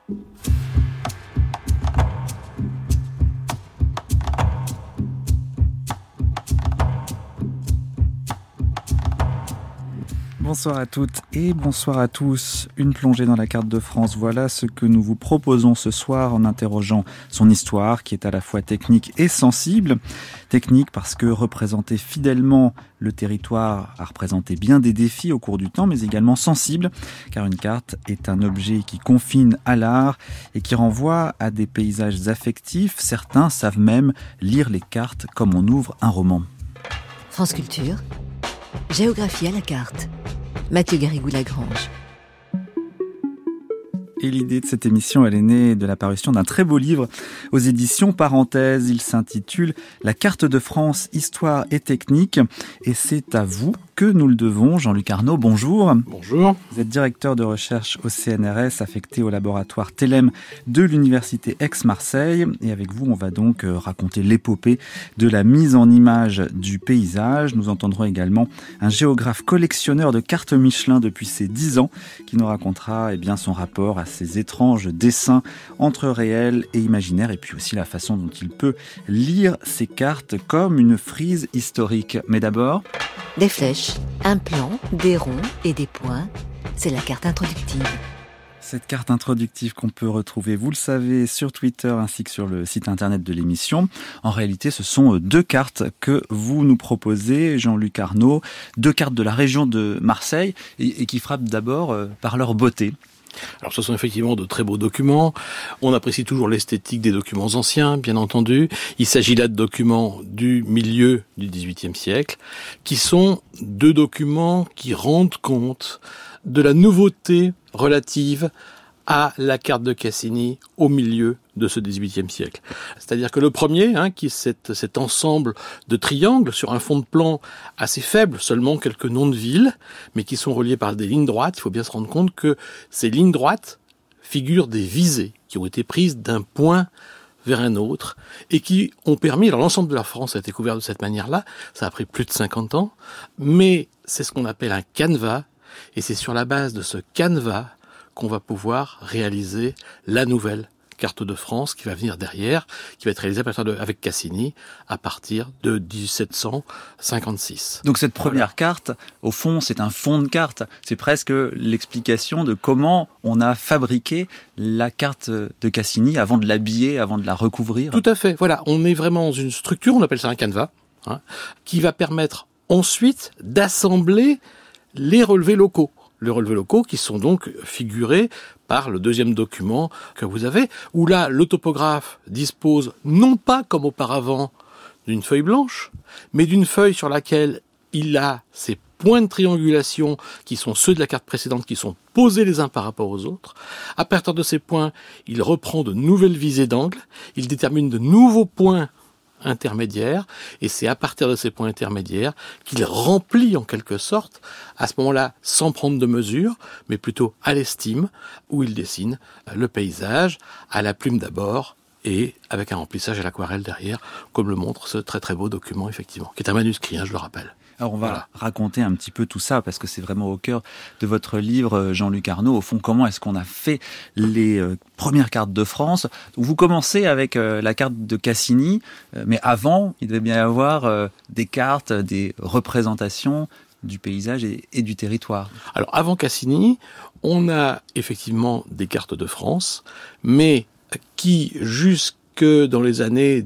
Bonsoir à toutes et bonsoir à tous. Une plongée dans la carte de France, voilà ce que nous vous proposons ce soir en interrogeant son histoire qui est à la fois technique et sensible. Technique parce que représenter fidèlement le territoire a représenté bien des défis au cours du temps, mais également sensible, car une carte est un objet qui confine à l'art et qui renvoie à des paysages affectifs. Certains savent même lire les cartes comme on ouvre un roman. France Culture, géographie à la carte. Mathieu Garrigou-Lagrange. Et l'idée de cette émission, elle est née de la parution d'un très beau livre aux éditions Parenthèse. Il s'intitule « La carte de France, histoire et technique ». Et c'est à vous que nous le devons. Jean-Luc Arnaud, bonjour. Bonjour. Vous êtes directeur de recherche au CNRS, affecté au laboratoire TELEM de l'Université Aix-Marseille. Et avec vous, on va donc raconter l'épopée de la mise en image du paysage. Nous entendrons également un géographe collectionneur de cartes Michelin depuis ses 10 ans qui nous racontera son rapport à ces étranges dessins entre réel et imaginaire, et puis aussi la façon dont il peut lire ces cartes comme une frise historique. Mais d'abord... Des flèches, un plan, des ronds et des points, c'est la carte introductive. Cette carte introductive qu'on peut retrouver, vous le savez, sur Twitter ainsi que sur le site internet de l'émission. En réalité, ce sont 2 cartes que vous nous proposez, Jean-Luc Arnaud, 2 cartes de la région de Marseille et qui frappent d'abord par leur beauté. Alors ce sont effectivement de très beaux documents. On apprécie toujours l'esthétique des documents anciens, bien entendu. Il s'agit là de documents du milieu du XVIIIe siècle, qui sont 2 documents qui rendent compte de la nouveauté relative à la carte de Cassini au milieu de ce XVIIIe siècle. C'est-à-dire que le premier, qui est cet ensemble de triangles sur un fond de plan assez faible, seulement quelques noms de villes, mais qui sont reliés par des lignes droites. Il faut bien se rendre compte que ces lignes droites figurent des visées qui ont été prises d'un point vers un autre et qui ont permis, alors l'ensemble de la France a été couvert de cette manière-là, ça a pris plus de 50 ans, mais c'est ce qu'on appelle un canevas, et c'est sur la base de ce canevas qu'on va pouvoir réaliser la nouvelle carte de France qui va venir derrière, qui va être réalisée avec Cassini à partir de 1756. Donc cette première carte, au fond, c'est un fond de carte. C'est presque l'explication de comment on a fabriqué la carte de Cassini avant de l'habiller, avant de la recouvrir. Tout à fait. Voilà, on est vraiment dans une structure, on appelle ça un canevas, qui va permettre ensuite d'assembler les relevés locaux. Les relevés locaux qui sont donc figurés par le deuxième document que vous avez, où là, le topographe dispose non pas comme auparavant d'une feuille blanche, mais d'une feuille sur laquelle il a ses points de triangulation qui sont ceux de la carte précédente, qui sont posés les uns par rapport aux autres. À partir de ces points, il reprend de nouvelles visées d'angle, il détermine de nouveaux points intermédiaires, et c'est à partir de ces points intermédiaires qu'il remplit en quelque sorte, à ce moment-là, sans prendre de mesure, mais plutôt à l'estime, où il dessine le paysage, à la plume d'abord, et avec un remplissage à l'aquarelle derrière, comme le montre ce très très beau document, effectivement, qui est un manuscrit, je le rappelle. Alors on va raconter un petit peu tout ça, parce que c'est vraiment au cœur de votre livre, Jean-Luc Arnaud. Au fond, comment est-ce qu'on a fait les premières cartes de France? Vous commencez avec la carte de Cassini, mais avant, il devait bien y avoir des cartes, des représentations du paysage et du territoire. Alors avant Cassini, on a effectivement des cartes de France, mais qui, jusque dans les années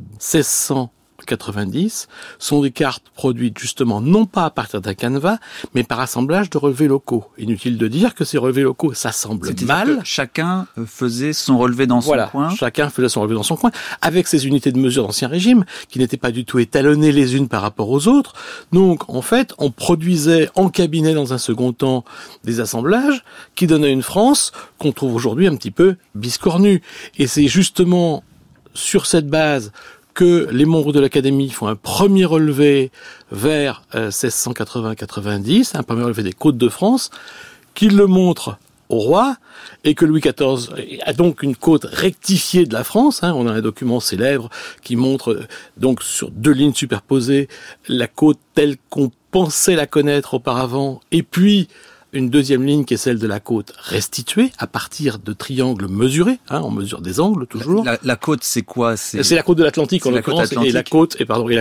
1690, sont des cartes produites justement non pas à partir d'un canevas, mais par assemblage de relevés locaux. Inutile de dire que ces relevés locaux s'assemblent mal. Chacun faisait son relevé dans son coin. Chacun faisait son relevé dans son coin, avec ses unités de mesure d'Ancien Régime, qui n'étaient pas du tout étalonnées les unes par rapport aux autres. Donc, en fait, on produisait en cabinet dans un second temps des assemblages qui donnaient une France qu'on trouve aujourd'hui un petit peu biscornue. Et c'est justement sur cette base que les membres de l'Académie font un premier relevé vers 1680-90, un premier relevé des côtes de France, qu'ils le montrent au roi, et que Louis XIV a donc une côte rectifiée de la France. On a un document célèbre qui montre donc sur 2 lignes superposées la côte telle qu'on pensait la connaître auparavant, et puis une deuxième ligne qui est celle de la côte restituée à partir de triangles mesurés, on mesure des angles toujours. La côte, c'est quoi? C'est la côte de l'Atlantique en l'occurrence, et la côte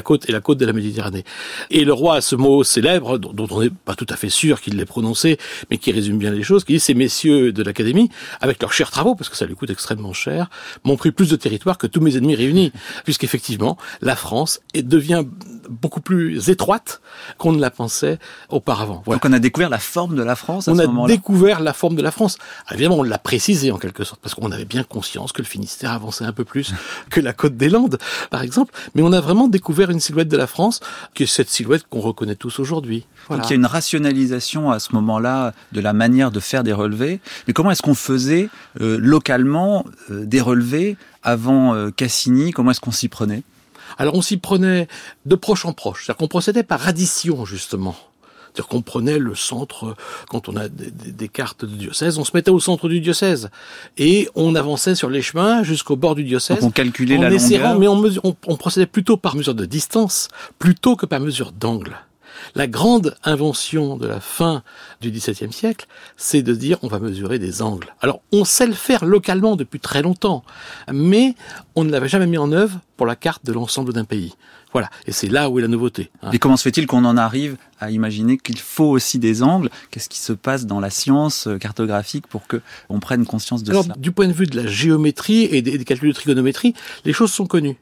de la Méditerranée. Et le roi a ce mot célèbre, dont on n'est pas tout à fait sûr qu'il l'ait prononcé, mais qui résume bien les choses, qui dit: ces messieurs de l'Académie, avec leurs chers travaux, parce que ça lui coûte extrêmement cher, m'ont pris plus de territoire que tous mes ennemis réunis. Puisqu'effectivement, la France devient beaucoup plus étroite qu'on ne la pensait auparavant. Voilà. Donc on a découvert la forme de la France à ce moment-là. On a découvert la forme de la France. Alors, évidemment, on l'a précisé en quelque sorte, parce qu'on avait bien conscience que le Finistère avançait un peu plus que la côte des Landes, par exemple. Mais on a vraiment découvert une silhouette de la France, qui est cette silhouette qu'on reconnaît tous aujourd'hui. Voilà. Donc il y a une rationalisation à ce moment-là de la manière de faire des relevés. Mais comment est-ce qu'on faisait localement des relevés avant Cassini? Comment est-ce qu'on s'y prenait? Alors on s'y prenait de proche en proche. C'est-à-dire qu'on procédait par addition, justement. C'est-à-dire qu'on prenait le centre, quand on a des cartes de diocèse, on se mettait au centre du diocèse. Et on avançait sur les chemins jusqu'au bord du diocèse. Donc on calculait la longueur. Mais on procédait plutôt par mesure de distance, plutôt que par mesure d'angle. La grande invention de la fin du XVIIe siècle, c'est de dire on va mesurer des angles. Alors, on sait le faire localement depuis très longtemps, mais on ne l'avait jamais mis en œuvre pour la carte de l'ensemble d'un pays. Voilà, et c'est là où est la nouveauté. Et comment se fait-il qu'on en arrive à imaginer qu'il faut aussi des angles? Qu'est-ce qui se passe dans la science cartographique pour que on prenne conscience de cela? Du point de vue de la géométrie et des calculs de trigonométrie, les choses sont connues.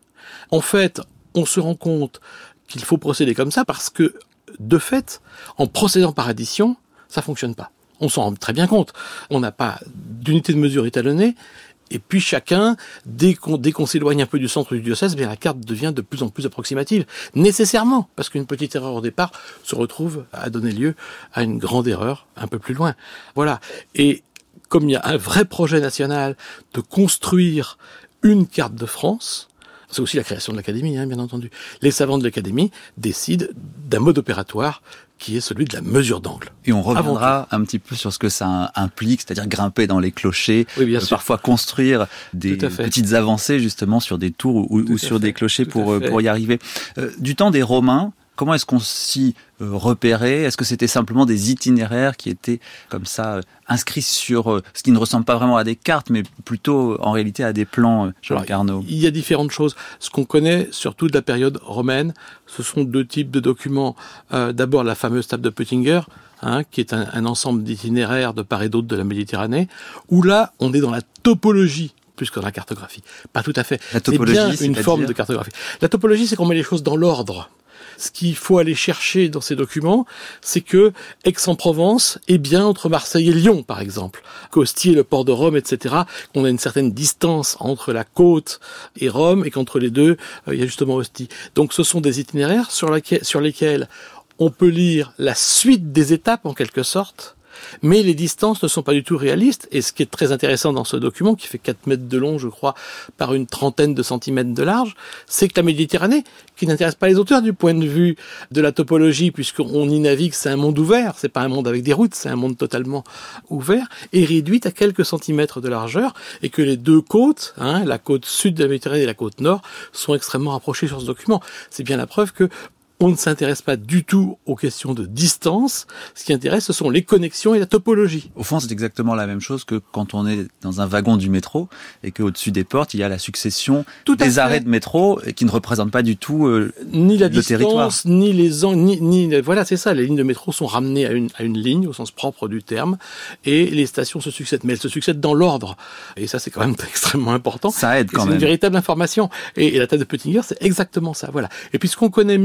En fait, on se rend compte qu'il faut procéder comme ça parce que, de fait, en procédant par addition, ça fonctionne pas. On s'en rend très bien compte. On n'a pas d'unité de mesure étalonnée, et puis chacun, dès qu'on s'éloigne un peu du centre du diocèse, bien la carte devient de plus en plus approximative, nécessairement, parce qu'une petite erreur au départ se retrouve à donner lieu à une grande erreur un peu plus loin. Voilà. Et comme il y a un vrai projet national de construire une carte de France, c'est aussi la création de l'Académie, bien entendu. Les savants de l'Académie décident d'un mode opératoire qui est celui de la mesure d'angle. Et on reviendra un petit peu sur ce que ça implique, c'est-à-dire grimper dans les clochers, parfois construire des petites avancées justement sur des tours ou sur des clochers pour y arriver. Du temps des Romains, comment est-ce qu'on s'y repérait? Est-ce que c'était simplement des itinéraires qui étaient comme ça inscrits sur ce qui ne ressemble pas vraiment à des cartes, mais plutôt en réalité à des plans, Jean-Luc Arnaud? Il y a différentes choses. Ce qu'on connaît surtout de la période romaine, ce sont deux types de documents. D'abord la fameuse table de Pöttinger, qui est un ensemble d'itinéraires de part et d'autre de la Méditerranée, où là on est dans la topologie plus que dans la cartographie. Pas tout à fait. La topologie, c'est bien une forme de cartographie. La topologie, c'est qu'on met les choses dans l'ordre. Ce qu'il faut aller chercher dans ces documents, c'est que Aix-en-Provence est bien entre Marseille et Lyon, par exemple. Qu'Ostie est le port de Rome, etc. Qu'on a une certaine distance entre la côte et Rome, et qu'entre les deux, il y a justement Ostie. Donc ce sont des itinéraires sur lesquels on peut lire la suite des étapes, en quelque sorte, mais les distances ne sont pas du tout réalistes. Et ce qui est très intéressant dans ce document, qui fait 4 mètres de long, je crois, par une trentaine de centimètres de large, c'est que la Méditerranée, qui n'intéresse pas les auteurs du point de vue de la topologie, puisqu'on y navigue, c'est un monde ouvert, c'est pas un monde avec des routes, c'est un monde totalement ouvert, est réduite à quelques centimètres de largeur, et que les deux côtes, la côte sud de la Méditerranée et la côte nord, sont extrêmement rapprochées sur ce document. C'est bien la preuve que on ne s'intéresse pas du tout aux questions de distance. Ce qui intéresse, ce sont les connexions et la topologie. Au fond, c'est exactement la même chose que quand on est dans un wagon du métro et qu'au-dessus des portes, il y a la succession des arrêts de métro qui ne représentent pas du tout ni la le territoire. Distance, ni les angles, ni voilà, c'est ça. Les lignes de métro sont ramenées à une ligne au sens propre du terme, et les stations se succèdent, mais elles se succèdent dans l'ordre. Et ça, c'est quand même extrêmement important. Ça aide quand même. C'est une véritable information. Et la table de Pöttinger, c'est exactement ça. Voilà. Et puis ce qu'on connaît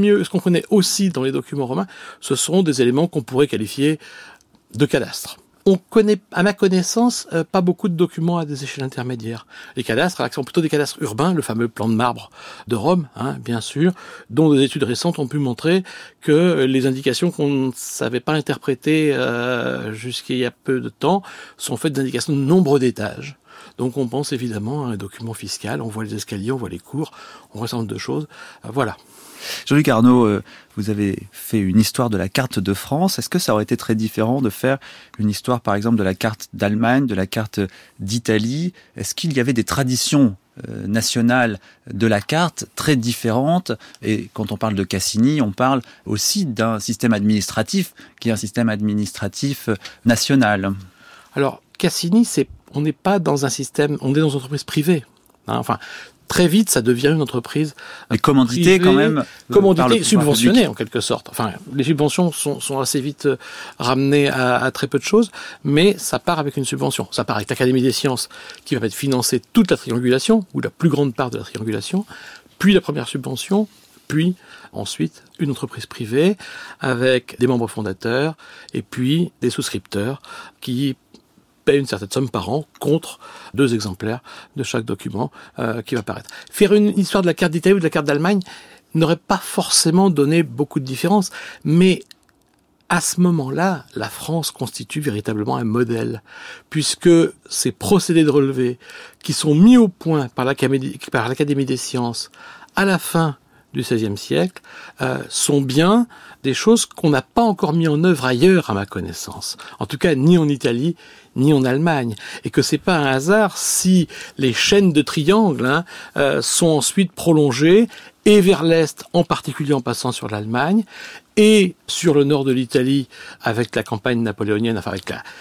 aussi dans les documents romains, ce sont des éléments qu'on pourrait qualifier de cadastre. On connaît, à ma connaissance, pas beaucoup de documents à des échelles intermédiaires. Les cadastres, sont plutôt des cadastres urbains, le fameux plan de marbre de Rome, bien sûr, dont des études récentes ont pu montrer que les indications qu'on ne savait pas interpréter jusqu'il y a peu de temps sont faites d'indications de nombre d'étages. Donc on pense évidemment à un document fiscal, on voit les escaliers, on voit les cours, on voit un certain nombre de choses. Voilà. Jean-Luc Arnaud, vous avez fait une histoire de la carte de France. Est-ce que ça aurait été très différent de faire une histoire, par exemple, de la carte d'Allemagne, de la carte d'Italie? Est-ce qu'il y avait des traditions nationale de la carte très différente. Et quand on parle de Cassini, on parle aussi d'un système administratif qui est un système administratif national. Alors, Cassini, on n'est pas dans un système, on est dans une entreprise privée. Enfin, très vite, ça devient une entreprise mais commandité privée, quand même. Commandité, subventionnée en quelque sorte. Enfin, les subventions sont assez vite ramenées à très peu de choses, mais ça part avec une subvention. Ça part avec l'Académie des sciences qui va financer toute la triangulation, ou la plus grande part de la triangulation, puis la première subvention, puis ensuite une entreprise privée avec des membres fondateurs et puis des souscripteurs qui paie une certaine somme par an contre 2 exemplaires de chaque document qui va paraître. Faire une histoire de la carte d'Italie ou de la carte d'Allemagne n'aurait pas forcément donné beaucoup de différence, mais à ce moment-là, la France constitue véritablement un modèle, puisque ces procédés de relevé qui sont mis au point par l'Académie des sciences à la fin du XVIe siècle sont bien des choses qu'on n'a pas encore mis en œuvre ailleurs, à ma connaissance. En tout cas, ni en Italie, ni en Allemagne. Et que c'est pas un hasard si les chaînes de triangles sont ensuite prolongées et vers l'Est, en particulier en passant sur l'Allemagne, et sur le nord de l'Italie avec la campagne napoléonienne, enfin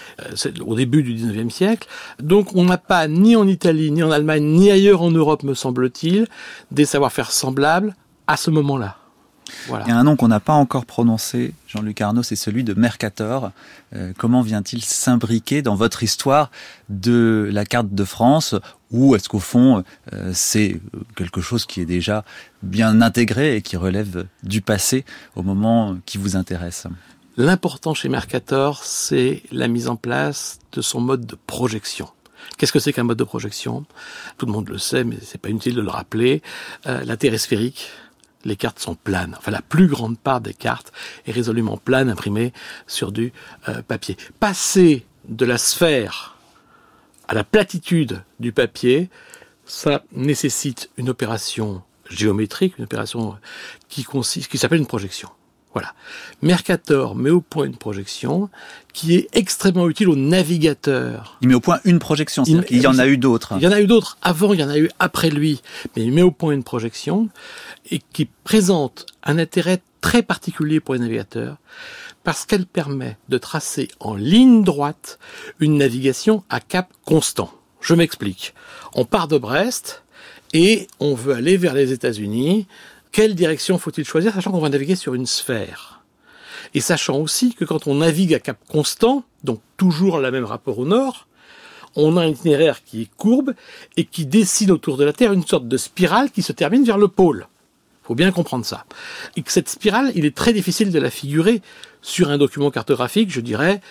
au début du XIXe siècle. Donc on n'a pas, ni en Italie, ni en Allemagne, ni ailleurs en Europe, me semble-t-il, des savoir-faire semblables à ce moment-là. Voilà. Il y a un nom qu'on n'a pas encore prononcé, Jean-Luc Arnaud, c'est celui de Mercator. Comment vient-il s'imbriquer dans votre histoire de la carte de France, ou est-ce qu'au fond, c'est quelque chose qui est déjà bien intégré et qui relève du passé au moment qui vous intéresse ? L'important chez Mercator, c'est la mise en place de son mode de projection. Qu'est-ce que c'est qu'un mode de projection ? Tout le monde le sait, mais c'est pas inutile de le rappeler. La Terre est sphérique. Les cartes sont planes. Enfin, la plus grande part des cartes est résolument plane, imprimée sur du papier. Passer de la sphère à la platitude du papier, ça nécessite une opération géométrique, une opération qui s'appelle une projection. Voilà. Mercator met au point une projection qui est extrêmement utile aux navigateurs. Il met au point une projection, c'est-à-dire qu'il y en a eu d'autres. Il y en a eu d'autres avant, il y en a eu après lui. Mais il met au point une projection et qui présente un intérêt très particulier pour les navigateurs parce qu'elle permet de tracer en ligne droite une navigation à cap constant. Je m'explique. On part de Brest et on veut aller vers les États-Unis. Quelle direction faut-il choisir, sachant qu'on va naviguer sur une sphère ? Et sachant aussi que quand on navigue à cap constant, donc toujours le même rapport au nord, on a un itinéraire qui est courbe et qui dessine autour de la Terre une sorte de spirale qui se termine vers le pôle. Il faut bien comprendre ça. Et que cette spirale, il est très difficile de la figurer sur un document cartographique, je dirais,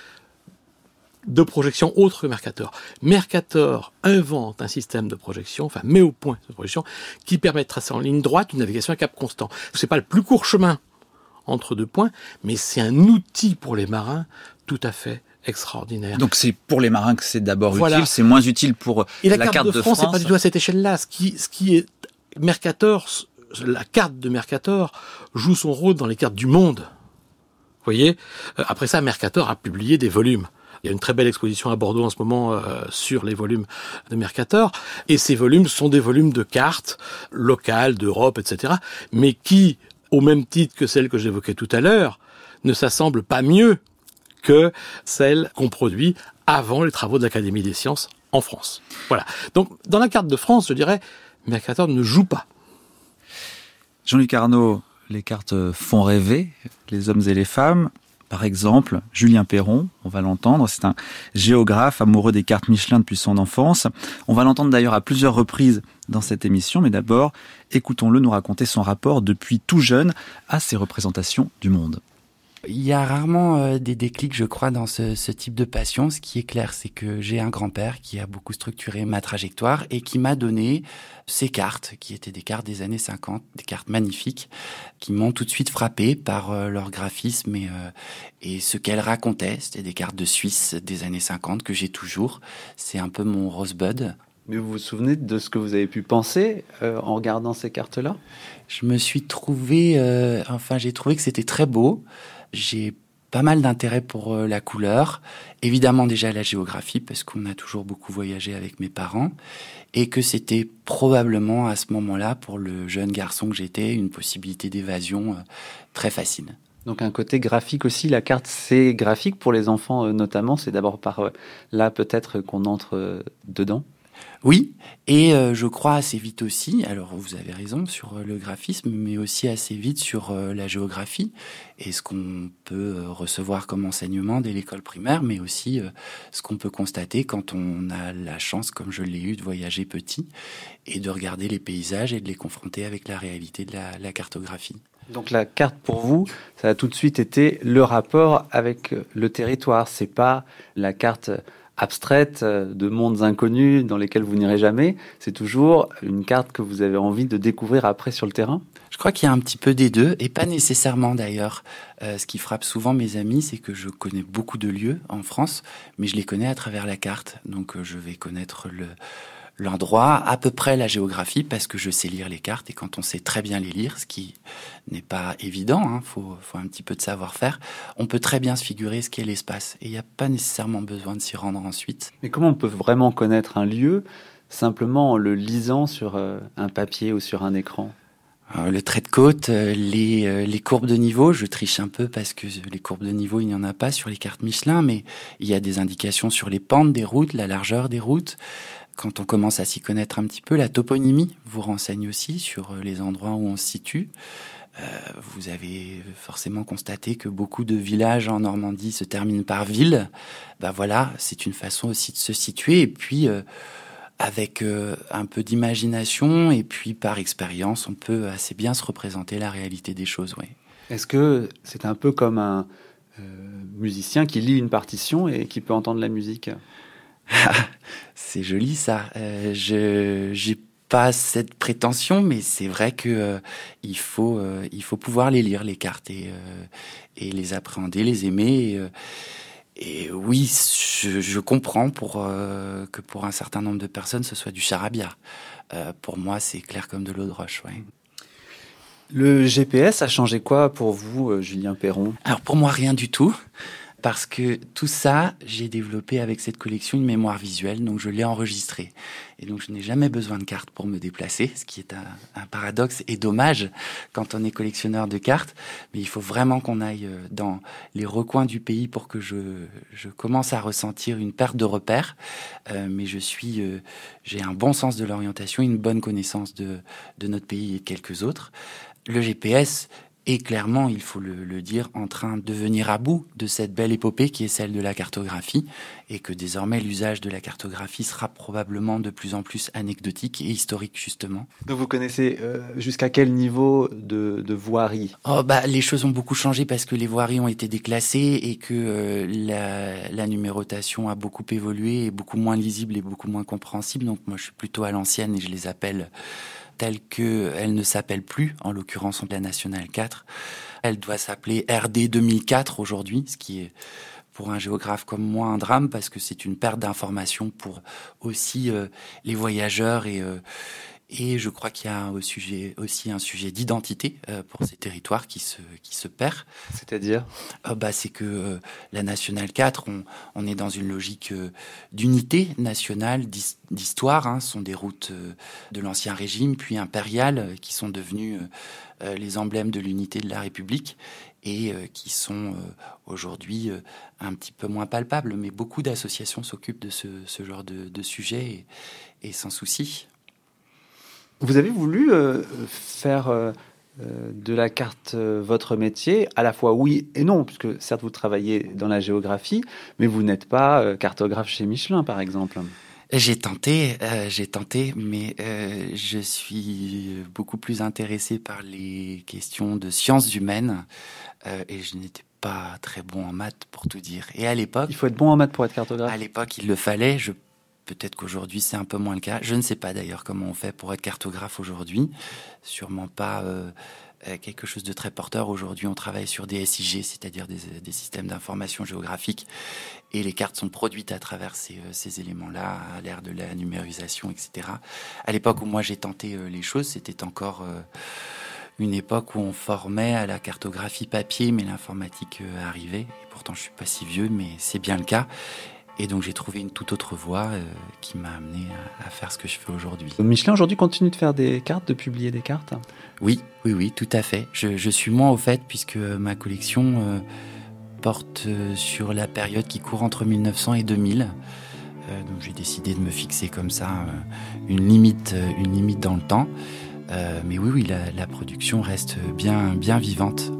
de projection autre que Mercator. Mercator invente un système de projection, enfin met au point cette projection, qui permet de tracer en ligne droite une navigation à cap constant. C'est pas le plus court chemin entre 2 points, mais c'est un outil pour les marins tout à fait extraordinaire. Donc c'est pour les marins que c'est d'abord utile, c'est moins utile pour et la carte de France. C'est pas du tout à cette échelle-là. Ce qui est Mercator, la carte de Mercator joue son rôle dans les cartes du monde. Vous voyez ? Après ça, Mercator a publié des volumes. Il y a une très belle exposition à Bordeaux en ce moment sur les volumes de Mercator. Et ces volumes sont des volumes de cartes locales, d'Europe, etc. Mais qui, au même titre que celles que j'évoquais tout à l'heure, ne s'assemblent pas mieux que celles qu'on produit avant les travaux de l'Académie des sciences en France. Voilà. Donc, dans la carte de France, je dirais, Mercator ne joue pas. Jean-Luc Arnaud, les cartes font rêver les hommes et les femmes. Par exemple, Julien Perron, on va l'entendre, c'est un géographe amoureux des cartes Michelin depuis son enfance. On va l'entendre d'ailleurs à plusieurs reprises dans cette émission, mais d'abord, écoutons-le nous raconter son rapport depuis tout jeune à ces représentations du monde. Il y a rarement des déclics, je crois, dans ce type de passion. Ce qui est clair, c'est que j'ai un grand-père qui a beaucoup structuré ma trajectoire et qui m'a donné ces cartes, qui étaient des cartes des années 50, des cartes magnifiques, qui m'ont tout de suite frappé par leur graphisme et ce qu'elles racontaient. C'était des cartes de Suisse des années 50 que j'ai toujours. C'est un peu mon rosebud. Mais vous vous souvenez de ce que vous avez pu penser en regardant ces cartes-là ? Je me suis trouvé, j'ai trouvé que c'était très beau. J'ai pas mal d'intérêt pour la couleur, évidemment déjà la géographie, parce qu'on a toujours beaucoup voyagé avec mes parents, et que c'était probablement à ce moment-là, pour le jeune garçon que j'étais, une possibilité d'évasion très facile. Donc un côté graphique aussi, la carte c'est graphique pour les enfants notamment, c'est d'abord par là peut-être qu'on entre dedans. Oui, et je crois assez vite aussi, alors vous avez raison sur le graphisme, mais aussi assez vite sur la géographie et ce qu'on peut recevoir comme enseignement dès l'école primaire, mais aussi ce qu'on peut constater quand on a la chance, comme je l'ai eu, de voyager petit et de regarder les paysages et de les confronter avec la réalité de la cartographie. Donc la carte pour vous, ça a tout de suite été le rapport avec le territoire. C'est pas la carte abstraite de mondes inconnus dans lesquels vous n'irez jamais. C'est toujours une carte que vous avez envie de découvrir après sur le terrain. Je crois qu'il y a un petit peu des deux, et pas nécessairement d'ailleurs. Ce qui frappe souvent mes amis, c'est que je connais beaucoup de lieux en France, mais je les connais à travers la carte. Donc je vais connaître l'endroit, à peu près la géographie, parce que je sais lire les cartes, et quand on sait très bien les lire, ce qui n'est pas évident, faut un petit peu de savoir-faire, on peut très bien se figurer ce qu'est l'espace, et il n'y a pas nécessairement besoin de s'y rendre ensuite. Mais comment on peut vraiment connaître un lieu simplement en le lisant sur un papier ou sur un écran ? Le trait de côte, les courbes de niveau, je triche un peu parce que les courbes de niveau, il n'y en a pas sur les cartes Michelin, mais il y a des indications sur les pentes des routes, la largeur des routes. Quand on commence à s'y connaître un petit peu, la toponymie vous renseigne aussi sur les endroits où on se situe. Vous avez forcément constaté que beaucoup de villages en Normandie se terminent par ville. Voilà, c'est une façon aussi de se situer. Et puis, avec un peu d'imagination et puis par expérience, on peut assez bien se représenter la réalité des choses. Oui. Est-ce que c'est un peu comme un musicien qui lit une partition et qui peut entendre la musique ? C'est joli ça. J'ai pas cette prétention, mais c'est vrai que il faut pouvoir les lire les cartes et les appréhender, les aimer. Et oui, je comprends que pour un certain nombre de personnes, ce soit du charabia. Pour moi, c'est clair comme de l'eau de roche. Ouais. Le GPS a changé quoi pour vous, Julien Perron ? Alors pour moi, rien du tout. Parce que tout ça, j'ai développé avec cette collection une mémoire visuelle, donc je l'ai enregistré. Et donc je n'ai jamais besoin de carte pour me déplacer, ce qui est un paradoxe et dommage quand on est collectionneur de cartes. Mais il faut vraiment qu'on aille dans les recoins du pays pour que je commence à ressentir une perte de repères. Mais j'ai un bon sens de l'orientation, une bonne connaissance de notre pays et de quelques autres. Le GPS est clairement, il faut le dire, en train de venir à bout de cette belle épopée qui est celle de la cartographie, et que désormais l'usage de la cartographie sera probablement de plus en plus anecdotique et historique, justement. Donc vous connaissez jusqu'à quel niveau de voirie ? Les choses ont beaucoup changé parce que les voiries ont été déclassées et que la numérotation a beaucoup évolué, et beaucoup moins lisible et beaucoup moins compréhensible. Donc moi je suis plutôt à l'ancienne et je les appelle telle qu'elle ne s'appelle plus, en l'occurrence la Nationale 4. Elle doit s'appeler RD 2004 aujourd'hui, ce qui est pour un géographe comme moi un drame, parce que c'est une perte d'informations pour aussi les voyageurs, et je crois qu'il y a aussi un sujet d'identité pour ces territoires qui se perd. C'est-à-dire c'est que la Nationale 4, on est dans une logique d'unité nationale, d'histoire. Ce sont des routes de l'Ancien Régime, puis impériales, qui sont devenues les emblèmes de l'unité de la République, et qui sont aujourd'hui un petit peu moins palpables. Mais beaucoup d'associations s'occupent de ce genre de sujet, et sans souci. Vous avez voulu faire de la carte votre métier, à la fois oui et non, puisque certes vous travaillez dans la géographie, mais vous n'êtes pas cartographe chez Michelin, par exemple. J'ai tenté, mais je suis beaucoup plus intéressé par les questions de sciences humaines, et je n'étais pas très bon en maths, pour tout dire. Et à l'époque... Il faut être bon en maths pour être cartographe. À l'époque, il le fallait. Peut-être qu'aujourd'hui, c'est un peu moins le cas. Je ne sais pas d'ailleurs comment on fait pour être cartographe aujourd'hui. Sûrement pas quelque chose de très porteur. Aujourd'hui, on travaille sur des SIG, c'est-à-dire des systèmes d'information géographique. Et les cartes sont produites à travers ces éléments-là, à l'ère de la numérisation, etc. À l'époque où moi j'ai tenté les choses, c'était encore une époque où on formait à la cartographie papier, mais l'informatique arrivait. Et pourtant, je suis pas si vieux, mais c'est bien le cas. Et donc, j'ai trouvé une toute autre voie qui m'a amené à faire ce que je fais aujourd'hui. Michelin, aujourd'hui, continue de faire des cartes, de publier des cartes ? Oui, tout à fait. Je suis moins au fait, puisque ma collection porte sur la période qui court entre 1900 et 2000. Donc, j'ai décidé de me fixer comme ça une limite dans le temps. Mais oui, la production reste bien vivante.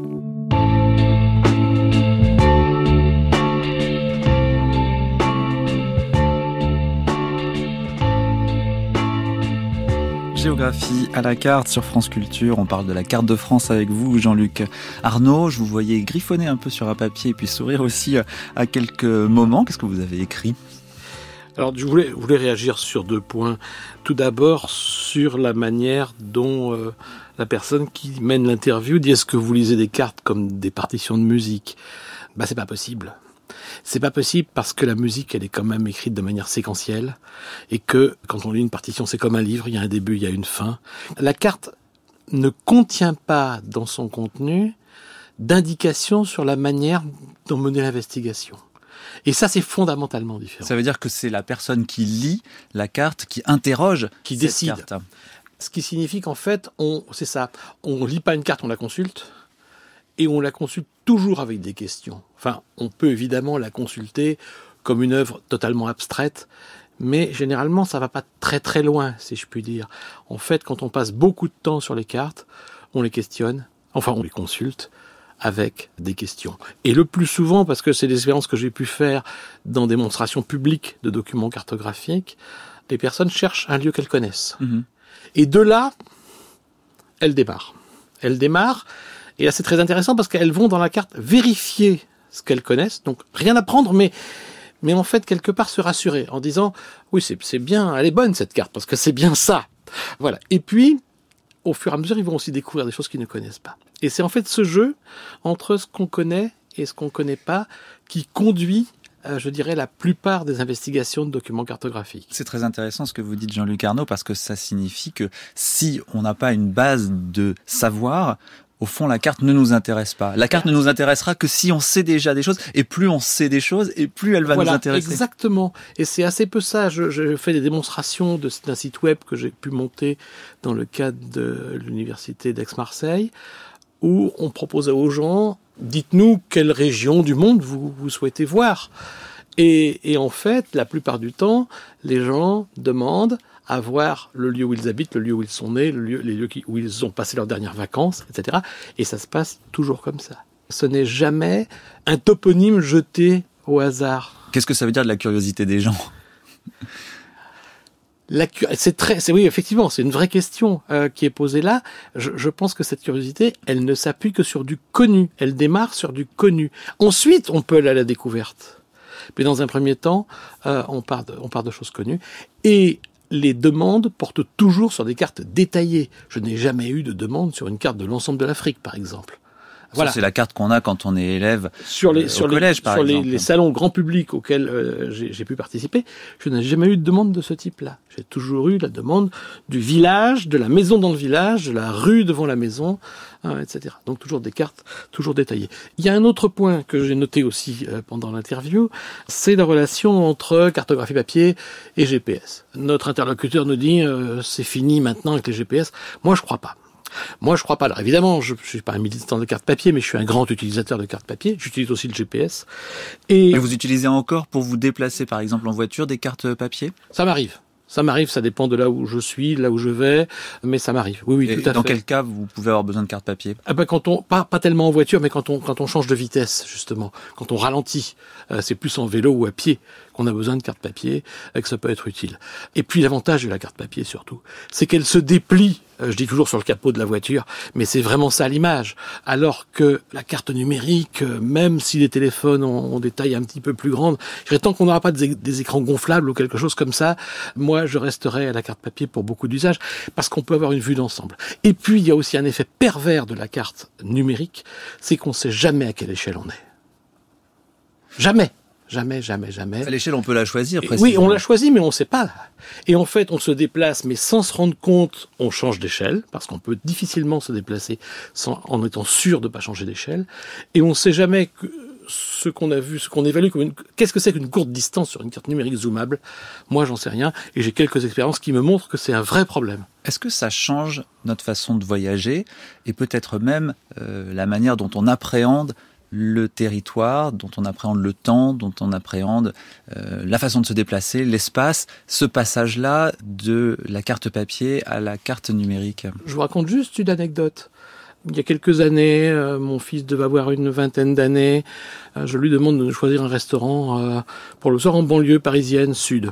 Géographie à la carte sur France Culture. On parle de la carte de France avec vous, Jean-Luc Arnaud. Je vous voyais griffonner un peu sur un papier et puis sourire aussi à quelques moments. Qu'est-ce que vous avez écrit ? Alors, je voulais réagir sur 2 points. Tout d'abord, sur la manière dont la personne qui mène l'interview dit « Est-ce que vous lisez des cartes comme des partitions de musique ?» C'est pas possible. C'est pas possible parce que la musique, elle est quand même écrite de manière séquentielle et que quand on lit une partition, c'est comme un livre, il y a un début, il y a une fin. La carte ne contient pas dans son contenu d'indications sur la manière dont mener l'investigation. Et ça, c'est fondamentalement différent. Ça veut dire que c'est la personne qui lit la carte, qui interroge, qui cette décide. Carte. Ce qui signifie qu'en fait, on lit pas une carte, on la consulte. Et on la consulte toujours avec des questions. Enfin, on peut évidemment la consulter comme une œuvre totalement abstraite, mais généralement, ça va pas très très loin, si je puis dire. En fait, quand on passe beaucoup de temps sur les cartes, on les questionne, enfin on les consulte avec des questions. Et le plus souvent, parce que c'est l'expérience que j'ai pu faire dans des démonstrations publiques de documents cartographiques, les personnes cherchent un lieu qu'elles connaissent. Mmh. Et de là, elles démarrent. Et là, c'est très intéressant parce qu'elles vont dans la carte vérifier ce qu'elles connaissent. Donc, rien à prendre, mais en fait, quelque part, se rassurer en disant « Oui, c'est bien, elle est bonne cette carte, parce que c'est bien ça. » Voilà. Et puis, au fur et à mesure, ils vont aussi découvrir des choses qu'ils ne connaissent pas. Et c'est en fait ce jeu entre ce qu'on connaît et ce qu'on ne connaît pas qui conduit, je dirais, la plupart des investigations de documents cartographiques. C'est très intéressant ce que vous dites, Jean-Luc Arnaud, parce que ça signifie que si on n'a pas une base de savoir, au fond, la carte ne nous intéresse pas. La carte ne nous intéressera que si on sait déjà des choses, et plus on sait des choses, et plus elle va nous intéresser. Exactement. Et c'est assez peu ça. Je fais des démonstrations d'un site web que j'ai pu monter dans le cadre de l'université d'Aix-Marseille, où on proposait aux gens, dites-nous quelle région du monde vous souhaitez voir. Et en fait, la plupart du temps, les gens demandent à voir le lieu où ils habitent, le lieu où ils sont nés, les lieux où ils ont passé leurs dernières vacances, etc. Et ça se passe toujours comme ça. Ce n'est jamais un toponyme jeté au hasard. Qu'est-ce que ça veut dire de la curiosité des gens ? Oui, effectivement, c'est une vraie question qui est posée là. Je pense que cette curiosité, elle ne s'appuie que sur du connu. Elle démarre sur du connu. Ensuite, on peut aller à la découverte. Mais dans un premier temps, on part de choses connues. Et les demandes portent toujours sur des cartes détaillées. Je n'ai jamais eu de demande sur une carte de l'ensemble de l'Afrique, par exemple. Voilà. Ça, c'est la carte qu'on a quand on est élève au collège, par exemple. Sur les salons grand public auxquels j'ai pu participer, je n'ai jamais eu de demande de ce type-là. J'ai toujours eu la demande du village, de la maison dans le village, de la rue devant la maison, etc. Donc toujours des cartes, toujours détaillées. Il y a un autre point que j'ai noté aussi pendant l'interview, c'est la relation entre cartographie papier et GPS. Notre interlocuteur nous dit c'est fini maintenant avec les GPS. Moi, je crois pas. Alors évidemment, je suis pas un militant de carte papier, mais je suis un grand utilisateur de carte papier. J'utilise aussi le GPS. Et vous utilisez encore pour vous déplacer, par exemple en voiture, des cartes papier ? Ça m'arrive, ça dépend de là où je suis, là où je vais, mais ça m'arrive. Oui, tout à fait. Dans quel cas vous pouvez avoir besoin de carte papier ? Pas tellement en voiture, mais quand on change de vitesse, justement, quand on ralentit, c'est plus en vélo ou à pied qu'on a besoin de carte papier, et que ça peut être utile. Et puis l'avantage de la carte papier surtout, c'est qu'elle se déplie. Je dis toujours sur le capot de la voiture, mais c'est vraiment ça l'image. Alors que la carte numérique, même si les téléphones ont des tailles un petit peu plus grandes, tant qu'on n'aura pas des écrans gonflables ou quelque chose comme ça, moi je resterai à la carte papier pour beaucoup d'usages, parce qu'on peut avoir une vue d'ensemble. Et puis il y a aussi un effet pervers de la carte numérique, c'est qu'on ne sait jamais à quelle échelle on est. Jamais. Jamais, jamais, jamais. À l'échelle, on peut la choisir, précisément. Oui, on l'a choisi, mais on ne sait pas. Et en fait, on se déplace, mais sans se rendre compte, on change d'échelle, parce qu'on peut difficilement se déplacer en étant sûr de ne pas changer d'échelle. Et on ne sait jamais ce qu'on a vu, ce qu'on évalue comme qu'est-ce que c'est qu'une courte distance sur une carte numérique zoomable. Moi, j'en sais rien, et j'ai quelques expériences qui me montrent que c'est un vrai problème. Est-ce que ça change notre façon de voyager, et peut-être même la manière dont on appréhende le territoire, dont on appréhende le temps, dont on appréhende la façon de se déplacer, l'espace, ce passage-là de la carte papier à la carte numérique? Je vous raconte juste une anecdote. Il y a quelques années, mon fils devait avoir une vingtaine d'années, je lui demande de choisir un restaurant pour le soir en banlieue parisienne sud.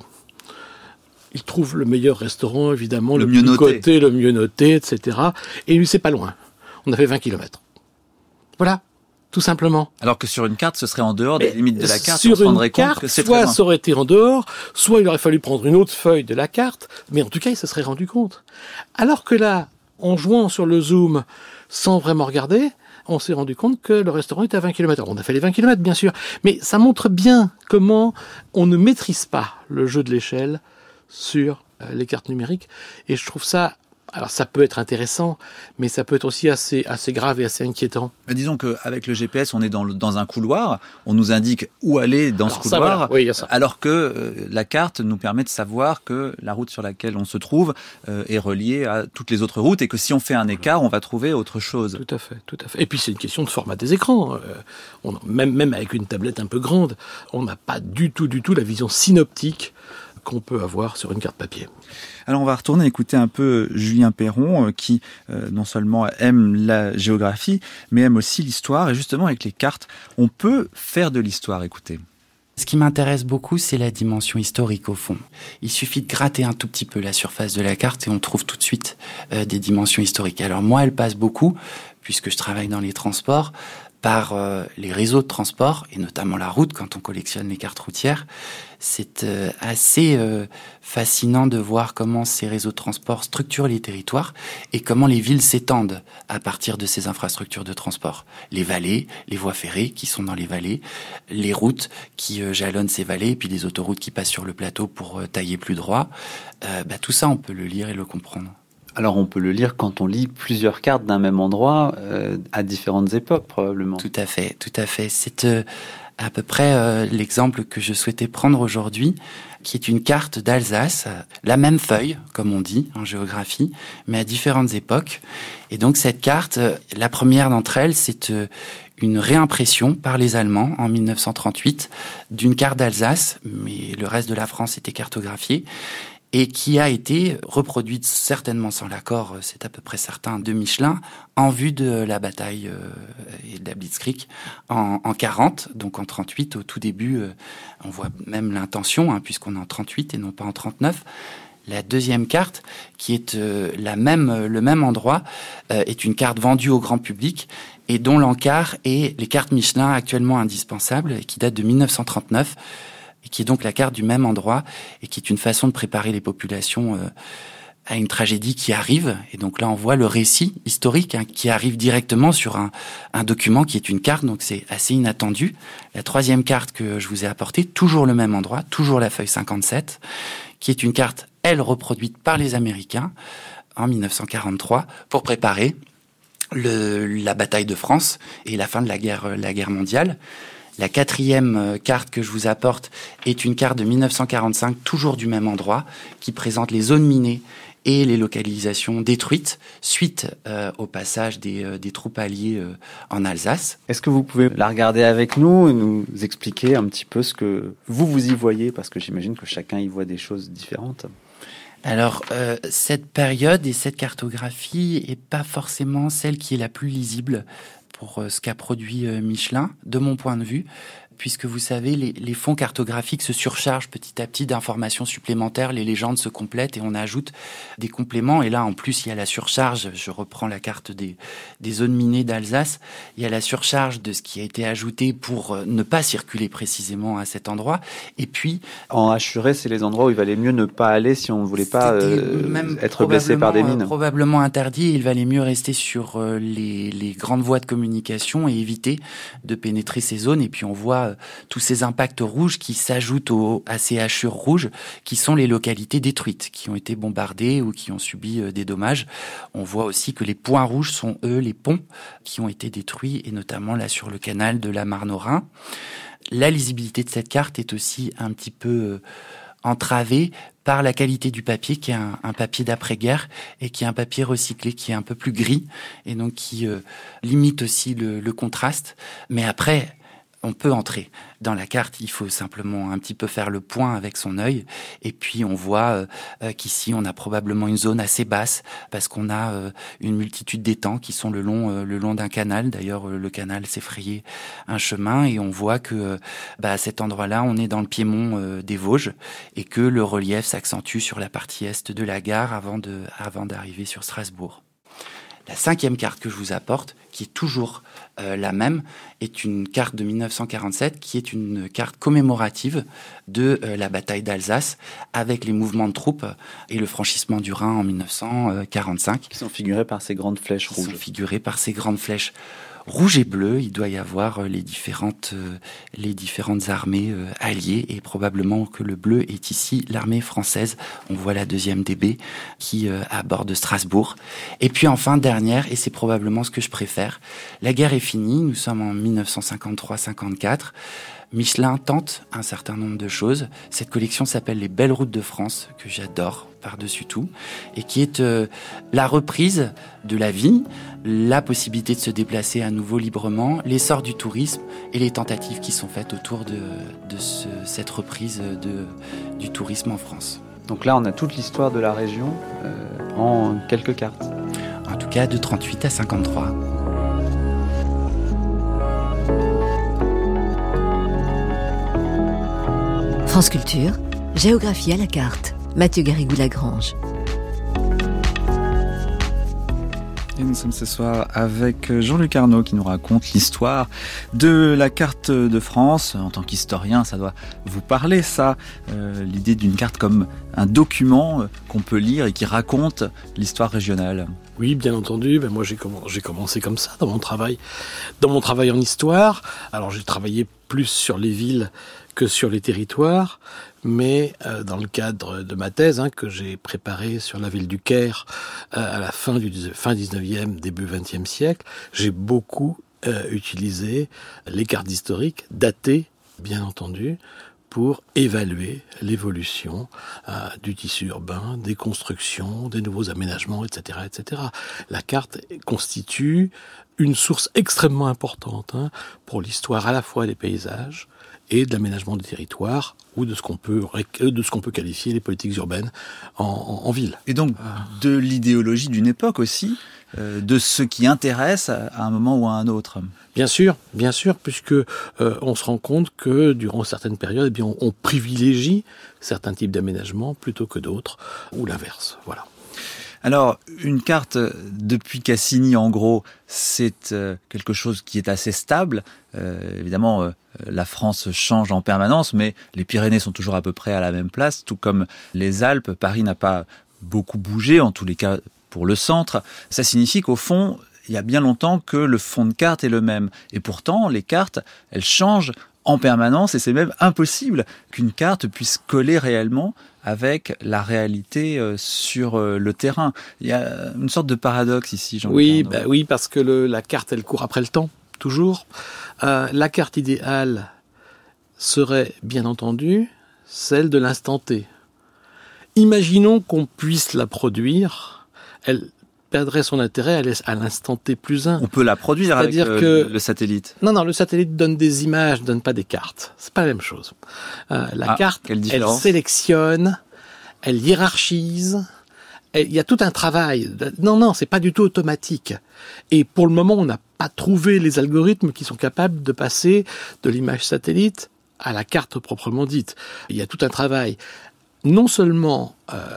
Il trouve le meilleur restaurant, évidemment, le mieux noté, le mieux noté, etc. Et lui, c'est pas loin. On a fait 20 km. Voilà. Tout simplement. Alors que sur une carte, ce serait en dehors des limites de la carte. On se rendrait compte que c'est très loin. Soit ça aurait été en dehors, soit il aurait fallu prendre une autre feuille de la carte, mais en tout cas, il se serait rendu compte. Alors que là, en jouant sur le zoom, sans vraiment regarder, on s'est rendu compte que le restaurant était à 20 km. Alors, on a fait les 20 km, bien sûr, mais ça montre bien comment on ne maîtrise pas le jeu de l'échelle sur les cartes numériques, et je trouve ça... Alors ça peut être intéressant, mais ça peut être aussi assez grave et assez inquiétant. Mais disons qu'avec le GPS, on est dans un couloir, on nous indique où aller dans ce couloir, voilà. Oui, il y a ça. Alors que la carte nous permet de savoir que la route sur laquelle on se trouve est reliée à toutes les autres routes, et que si on fait un écart, on va trouver autre chose. Tout à fait, tout à fait. Et puis c'est une question de format des écrans. Même avec une tablette un peu grande, on n'a pas du tout la vision synoptique qu'on peut avoir sur une carte papier. Alors on va retourner écouter un peu Julien Perron qui non seulement aime la géographie mais aime aussi l'histoire, et justement avec les cartes on peut faire de l'histoire. Écoutez. Ce qui m'intéresse beaucoup, c'est la dimension historique au fond. Il suffit de gratter un tout petit peu la surface de la carte et on trouve tout de suite des dimensions historiques. Alors moi, elle passe beaucoup, puisque je travaille dans les transports, par les réseaux de transport, et notamment la route, quand on collectionne les cartes routières. C'est assez fascinant de voir comment ces réseaux de transport structurent les territoires et comment les villes s'étendent à partir de ces infrastructures de transport. Les vallées, les voies ferrées qui sont dans les vallées, les routes qui jalonnent ces vallées, et puis les autoroutes qui passent sur le plateau pour tailler plus droit. Tout ça, on peut le lire et le comprendre. Alors on peut le lire quand on lit plusieurs cartes d'un même endroit à différentes époques probablement. Tout à fait, tout à fait. C'est à peu près l'exemple que je souhaitais prendre aujourd'hui, qui est une carte d'Alsace, la même feuille, comme on dit en géographie, mais à différentes époques. Et donc cette carte, la première d'entre elles, c'est une réimpression par les Allemands en 1938 d'une carte d'Alsace, mais le reste de la France était cartographié, et qui a été reproduite certainement sans l'accord, c'est à peu près certain, de Michelin, en vue de la bataille et de la Blitzkrieg en 40, donc en 38, au tout début, on voit même l'intention, puisqu'on est en 38 et non pas en 39. La deuxième carte, qui est le même endroit, est une carte vendue au grand public et dont l'encart est les cartes Michelin actuellement indispensables, et qui date de 1939, et qui est donc la carte du même endroit, et qui est une façon de préparer les populations à une tragédie qui arrive. Et donc là, on voit le récit historique qui arrive directement sur un document qui est une carte, donc c'est assez inattendu. La troisième carte que je vous ai apportée, toujours le même endroit, toujours la feuille 57, qui est une carte, elle, reproduite par les Américains en 1943 pour préparer la bataille de France et la fin de la guerre mondiale. La quatrième carte que je vous apporte est une carte de 1945, toujours du même endroit, qui présente les zones minées et les localisations détruites suite au passage des troupes alliées en Alsace. Est-ce que vous pouvez la regarder avec nous et nous expliquer un petit peu ce que vous y voyez, parce que j'imagine que chacun y voit des choses différentes. Alors, cette période et cette cartographie est pas forcément celle qui est la plus lisible pour ce qu'a produit Michelin, de mon point de vue, puisque vous savez, les fonds cartographiques se surchargent petit à petit d'informations supplémentaires, les légendes se complètent et on ajoute des compléments. Et là, en plus, il y a la surcharge, je reprends la carte des zones minées d'Alsace, il y a la surcharge de ce qui a été ajouté pour ne pas circuler précisément à cet endroit. Et puis... En Hachuré, c'est les endroits où il valait mieux ne pas aller si on ne voulait pas être blessé par des mines. Probablement interdit, il valait mieux rester sur les grandes voies de communication et éviter de pénétrer ces zones. Et puis on voit voit tous ces impacts rouges qui s'ajoutent à ces hachures rouges, qui sont les localités détruites, qui ont été bombardées ou qui ont subi des dommages. On voit aussi que les points rouges sont, eux, les ponts qui ont été détruits, et notamment là sur le canal de la Marne au Rhin. La lisibilité de cette carte est aussi un petit peu entravée par la qualité du papier, qui est un papier d'après-guerre et qui est un papier recyclé, qui est un peu plus gris et donc qui limite aussi le contraste. Mais après, on peut entrer dans la carte, il faut simplement un petit peu faire le point avec son œil, et puis on voit qu'ici on a probablement une zone assez basse parce qu'on a une multitude d'étangs qui sont le long d'un canal. D'ailleurs, le canal s'est frayé un chemin, et on voit que à cet endroit-là, on est dans le piémont des Vosges, et que le relief s'accentue sur la partie est de la gare avant d'arriver sur Strasbourg. La 5e carte que je vous apporte, qui est toujours la même, est une carte de 1947, qui est une carte commémorative de la bataille d'Alsace, avec les mouvements de troupes et le franchissement du Rhin en 1945. Qui sont figurés par ces grandes flèches rouges. Rouge et bleu, il doit y avoir les différentes armées alliées, et probablement que le bleu est ici l'armée française. On voit la 2e DB qui aborde Strasbourg. Et puis enfin, dernière, et c'est probablement ce que je préfère, la guerre est finie, nous sommes en 1953-54. Michelin tente un certain nombre de choses. Cette collection s'appelle Les Belles Routes de France, que j'adore par-dessus tout, et qui est la reprise de la vie, la possibilité de se déplacer à nouveau librement, l'essor du tourisme et les tentatives qui sont faites autour de cette reprise du tourisme en France. Donc là, on a toute l'histoire de la région en quelques cartes. En tout cas, de 38 à 53. France Culture, géographie à la carte. Mathieu Garrigou-Lagrange. Et nous sommes ce soir avec Jean-Luc Arnaud qui nous raconte l'histoire de la carte de France. En tant qu'historien, ça doit vous parler, ça, l'idée d'une carte comme un document qu'on peut lire et qui raconte l'histoire régionale. Oui, bien entendu. Moi, j'ai commencé comme ça dans mon travail en histoire. Alors, j'ai travaillé plus sur les villes que sur les territoires, mais dans le cadre de ma thèse que j'ai préparée sur la ville du Caire à la fin 19e, début 20e siècle, j'ai beaucoup utilisé les cartes historiques datées, bien entendu, pour évaluer l'évolution du tissu urbain, des constructions, des nouveaux aménagements, etc., etc. La carte constitue une source extrêmement importante pour l'histoire à la fois des paysages et de l'aménagement du territoire, ou de ce qu'on peut qualifier les politiques urbaines en ville. Et donc de l'idéologie d'une époque aussi, de ce qui intéresse à un moment ou à un autre. Bien sûr, puisque on se rend compte que durant certaines périodes, on privilégie certains types d'aménagements plutôt que d'autres, ou l'inverse. Voilà. Alors, une carte, depuis Cassini, en gros, c'est quelque chose qui est assez stable. Évidemment, la France change en permanence, mais les Pyrénées sont toujours à peu près à la même place, tout comme les Alpes. Paris n'a pas beaucoup bougé, en tous les cas pour le centre. Ça signifie qu'au fond, il y a bien longtemps que le fond de carte est le même. Et pourtant, les cartes, elles changent en permanence, et c'est même impossible qu'une carte puisse coller réellement avec la réalité sur le terrain. Il y a une sorte de paradoxe ici, Jean-Luc. Oui, parce que la carte, elle court après le temps, toujours. La carte idéale serait, bien entendu, celle de l'instant T. Imaginons qu'on puisse la produire, elle perdrait son intérêt à l'instant T plus 1. On peut la produire avec le satellite. Non, le satellite donne des images, donne pas des cartes. C'est pas la même chose. La carte, elle sélectionne, elle hiérarchise. Il y a tout un travail. Non, c'est pas du tout automatique. Et pour le moment, on n'a pas trouvé les algorithmes qui sont capables de passer de l'image satellite à la carte proprement dite. Il y a tout un travail, non seulement,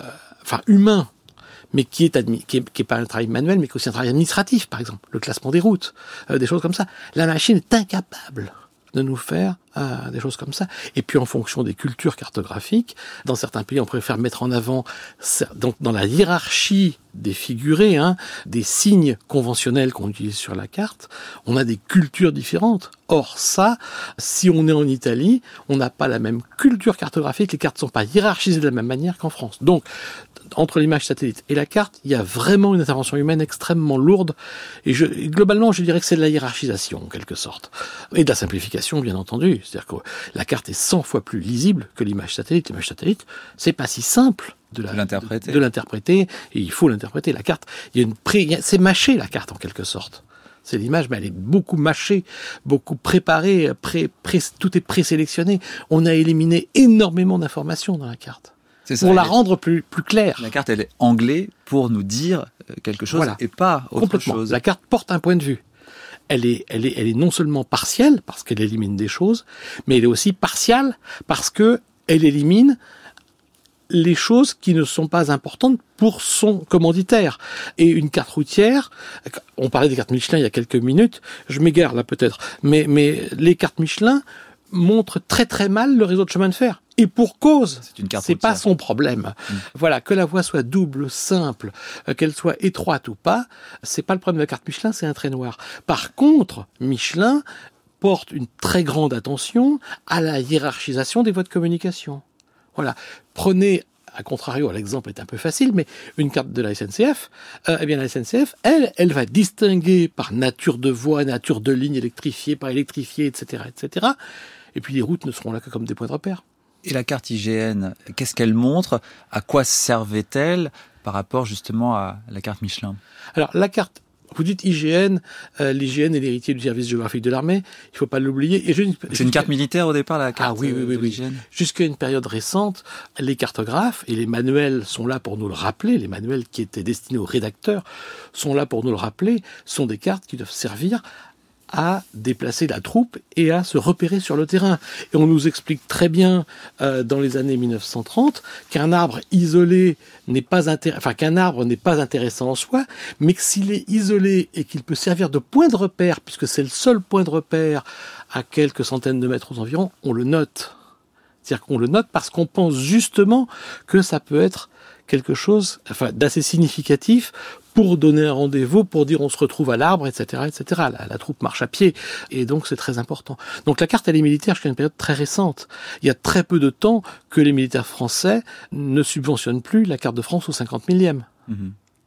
humain, mais qui est pas un travail manuel, mais qui est aussi un travail administratif, par exemple, le classement des routes, des choses comme ça. La machine est incapable de nous faire des choses comme ça. Et puis en fonction des cultures cartographiques, dans certains pays, on préfère mettre en avant, donc dans la hiérarchie des figurés, des signes conventionnels qu'on utilise sur la carte, on a des cultures différentes. Or ça, si on est en Italie, on n'a pas la même culture cartographique, les cartes ne sont pas hiérarchisées de la même manière qu'en France. Donc, entre l'image satellite et la carte, il y a vraiment une intervention humaine extrêmement lourde. Et globalement, je dirais que c'est de la hiérarchisation, en quelque sorte. Et de la simplification, bien entendu. C'est-à-dire que la carte est 100 fois plus lisible que l'image satellite. L'image satellite, c'est pas si simple de l'interpréter. Et il faut l'interpréter. La carte, c'est mâché, la carte, en quelque sorte. C'est l'image, mais elle est beaucoup mâchée, beaucoup préparée, tout est présélectionné. On a éliminé énormément d'informations dans la carte. Pour la rendre plus claire. La carte, elle est anglée pour nous dire quelque chose et pas autre chose. La carte porte un point de vue. Elle est non seulement partielle, parce qu'elle élimine des choses, mais elle est aussi partiale, parce que elle élimine les choses qui ne sont pas importantes pour son commanditaire. Et une carte routière, on parlait des cartes Michelin il y a quelques minutes, je m'égare là peut-être, mais les cartes Michelin montrent très très mal le réseau de chemin de fer. Et pour cause, c'est pas son problème. Voilà, que la voie soit double, simple, qu'elle soit étroite ou pas, c'est pas le problème de la carte Michelin, c'est un trait noir. Par contre, Michelin porte une très grande attention à la hiérarchisation des voies de communication. Voilà. Prenez, à contrario, l'exemple est un peu facile, mais une carte de la SNCF, la SNCF, elle va distinguer par nature de voie, nature de ligne électrifiée, pas électrifiée, etc., etc. Et puis les routes ne seront là que comme des points de repère. Et la carte IGN, qu'est-ce qu'elle montre? À quoi servait-elle par rapport justement à la carte Michelin? Alors, la carte, vous dites IGN, l'IGN est l'héritier du service géographique de l'armée, il faut pas l'oublier. C'est une carte militaire au départ, la carte oui. Jusqu'à une période récente, les cartographes et les manuels sont là pour nous le rappeler, les manuels qui étaient destinés aux rédacteurs sont là pour nous le rappeler, sont des cartes qui doivent servir à déplacer la troupe et à se repérer sur le terrain. Et on nous explique très bien dans les années 1930 qu'un arbre isolé qu'un arbre n'est pas intéressant en soi, mais que s'il est isolé et qu'il peut servir de point de repère, puisque c'est le seul point de repère à quelques centaines de mètres aux environs, on le note. C'est-à-dire qu'on le note parce qu'on pense justement que ça peut être quelque chose d'assez significatif pour donner un rendez-vous, pour dire on se retrouve à l'arbre, etc., etc. La troupe marche à pied, et donc c'est très important. Donc la carte, elle est militaire jusqu'à une période très récente. Il y a très peu de temps que les militaires français ne subventionnent plus la carte de France au 50 millième. Vous voyez ?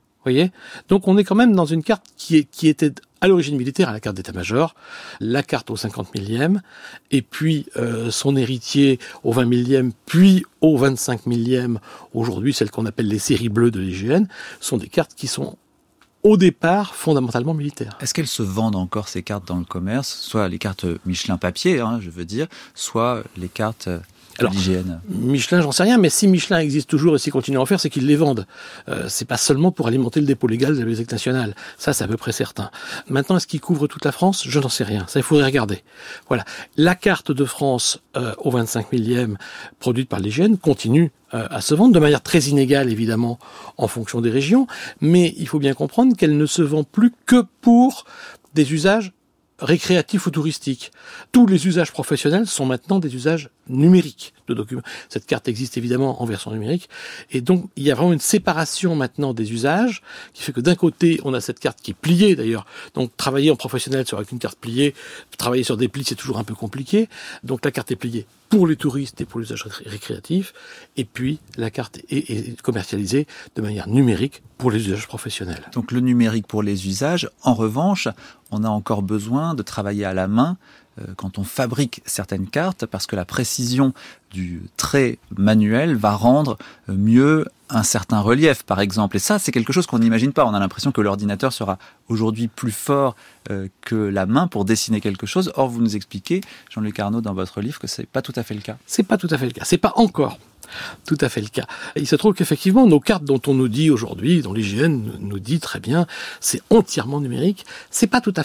Donc on est quand même dans une carte qui était à l'origine militaire, à la carte d'état-major, la carte au 50 millième, et puis son héritier au 20 millième, puis au 25 millième, aujourd'hui celles qu'on appelle les séries bleues de l'IGN, sont des cartes qui sont au départ fondamentalement militaires. Est-ce qu'elles se vendent encore ces cartes dans le commerce, soit les cartes Michelin papier, je veux dire, soit les cartes l'IGN? Michelin, j'en sais rien, mais si Michelin existe toujours et s'ils continuent à en faire, c'est qu'ils les vendent. C'est pas seulement pour alimenter le dépôt légal de la Bibliothèque nationale. Ça, c'est à peu près certain. Maintenant, est-ce qu'ils couvrent toute la France? Je n'en sais rien. Ça, il faudrait regarder. Voilà. La carte de France au 25 millième produite par l'IGN continue à se vendre de manière très inégale, évidemment, en fonction des régions, mais il faut bien comprendre qu'elle ne se vend plus que pour des usages récréatifs ou touristiques. Tous les usages professionnels sont maintenant des usages numériques de documents. Cette carte existe évidemment en version numérique, et donc il y a vraiment une séparation maintenant des usages, qui fait que d'un côté, on a cette carte qui est pliée d'ailleurs, donc travailler en professionnel avec une carte pliée, travailler sur des plis, c'est toujours un peu compliqué, donc la carte est pliée pour les touristes et pour l'usage récréatif, et puis la carte est commercialisée de manière numérique pour les usages professionnels. Donc le numérique pour les usages, en revanche, on a encore besoin de travailler à la main quand on fabrique certaines cartes, parce que la précision du trait manuel va rendre mieux un certain relief, par exemple. Et ça, c'est quelque chose qu'on n'imagine pas. On a l'impression que l'ordinateur sera aujourd'hui plus fort que la main pour dessiner quelque chose. Or, vous nous expliquez, Jean-Luc Arnaud, dans votre livre, que c'est pas tout à fait le cas. C'est pas tout à fait le cas. C'est pas encore tout à fait le cas. Il se trouve qu'effectivement, nos cartes dont on nous dit aujourd'hui, dont l'IGN nous dit très bien, c'est entièrement numérique. C'est pas tout à fait vrai.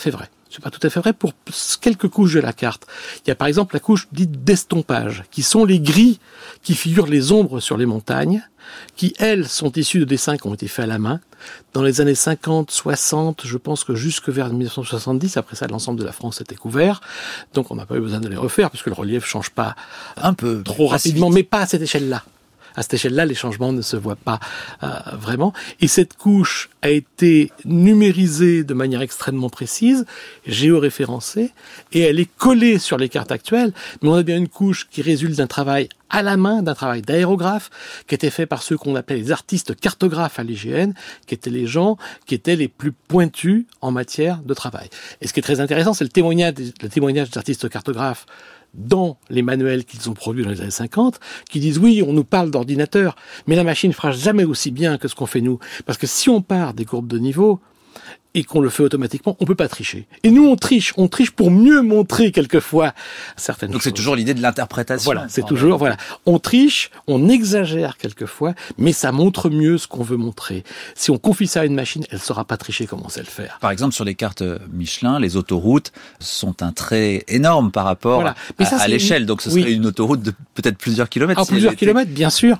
C'est pas tout à fait vrai pour quelques couches de la carte. Il y a par exemple la couche dite d'estompage, qui sont les grilles qui figurent les ombres sur les montagnes, qui, elles, sont issues de dessins qui ont été faits à la main. Dans les années 50, 60, je pense que jusque vers 1970, après ça, l'ensemble de la France était couvert. Donc on n'a pas eu besoin de les refaire, puisque le relief change pas un peu trop rapidement, mais pas à cette échelle-là. À cette échelle-là, les changements ne se voient pas vraiment. Et cette couche a été numérisée de manière extrêmement précise, géoréférencée, et elle est collée sur les cartes actuelles. Mais on a bien une couche qui résulte d'un travail à la main, d'un travail d'aérographe, qui était fait par ceux qu'on appelait les artistes cartographes à l'IGN, qui étaient les gens qui étaient les plus pointus en matière de travail. Et ce qui est très intéressant, c'est le témoignage des artistes cartographes dans les manuels qu'ils ont produits dans les années 50, qui disent oui, on nous parle d'ordinateur, mais la machine ne fera jamais aussi bien que ce qu'on fait nous. Parce que si on part des courbes de niveau, et qu'on le fait automatiquement, on peut pas tricher. Et nous, on triche pour mieux montrer quelquefois certaines choses. Donc c'est toujours l'idée de l'interprétation. Voilà, c'est toujours, voilà. On triche, on exagère quelquefois, mais ça montre mieux ce qu'on veut montrer. Si on confie ça à une machine, elle saura pas tricher comme on sait le faire. Par exemple, sur les cartes Michelin, les autoroutes sont un trait énorme par rapport à l'échelle. Donc ce serait une autoroute de peut-être plusieurs kilomètres. Plusieurs kilomètres, bien sûr.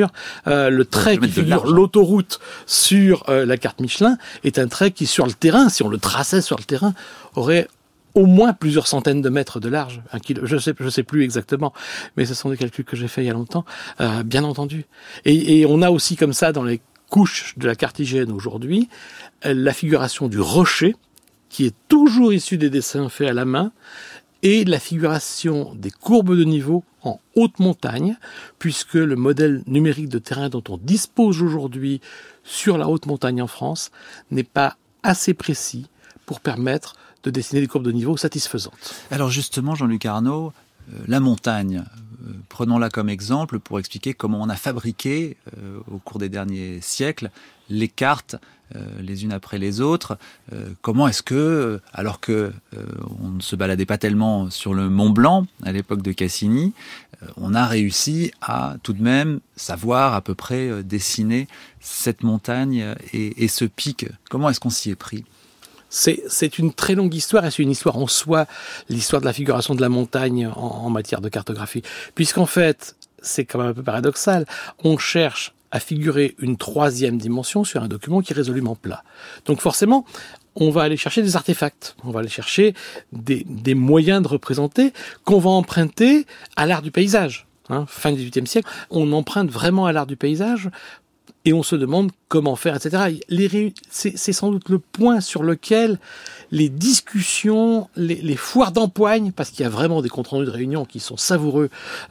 Le trait qui figure l'autoroute sur la carte Michelin est un trait qui, sur le terrain, si on le traçait sur le terrain, aurait au moins plusieurs centaines de mètres de large. Je sais plus exactement, mais ce sont des calculs que j'ai faits il y a longtemps, bien entendu. Et on a aussi comme ça dans les couches de la carte IGN aujourd'hui, la figuration du rocher, qui est toujours issue des dessins faits à la main, et la figuration des courbes de niveau en haute montagne, puisque le modèle numérique de terrain dont on dispose aujourd'hui sur la haute montagne en France n'est pas assez précis pour permettre de dessiner des courbes de niveau satisfaisantes. Alors justement, Jean-Luc Arnaud, la montagne, prenons-la comme exemple pour expliquer comment on a fabriqué au cours des derniers siècles les cartes les unes après les autres. Comment est-ce que, alors que on ne se baladait pas tellement sur le Mont Blanc à l'époque de Cassini, on a réussi à tout de même savoir à peu près dessiner cette montagne et ce pic. Comment est-ce qu'on s'y est pris ? C'est une très longue histoire et c'est une histoire en soi, l'histoire de la figuration de la montagne en matière de cartographie. Puisqu'en fait, c'est quand même un peu paradoxal, on cherche à figurer une troisième dimension sur un document qui est résolument plat. Donc forcément, on va aller chercher des artefacts, on va aller chercher des moyens de représenter qu'on va emprunter à l'art du paysage. Fin du XVIIIe siècle, on emprunte vraiment à l'art du paysage et on se demande comment faire, etc. C'est sans doute le point sur lequel les discussions, les foires d'empoigne, parce qu'il y a vraiment des comptes rendus de réunions qui sont savoureux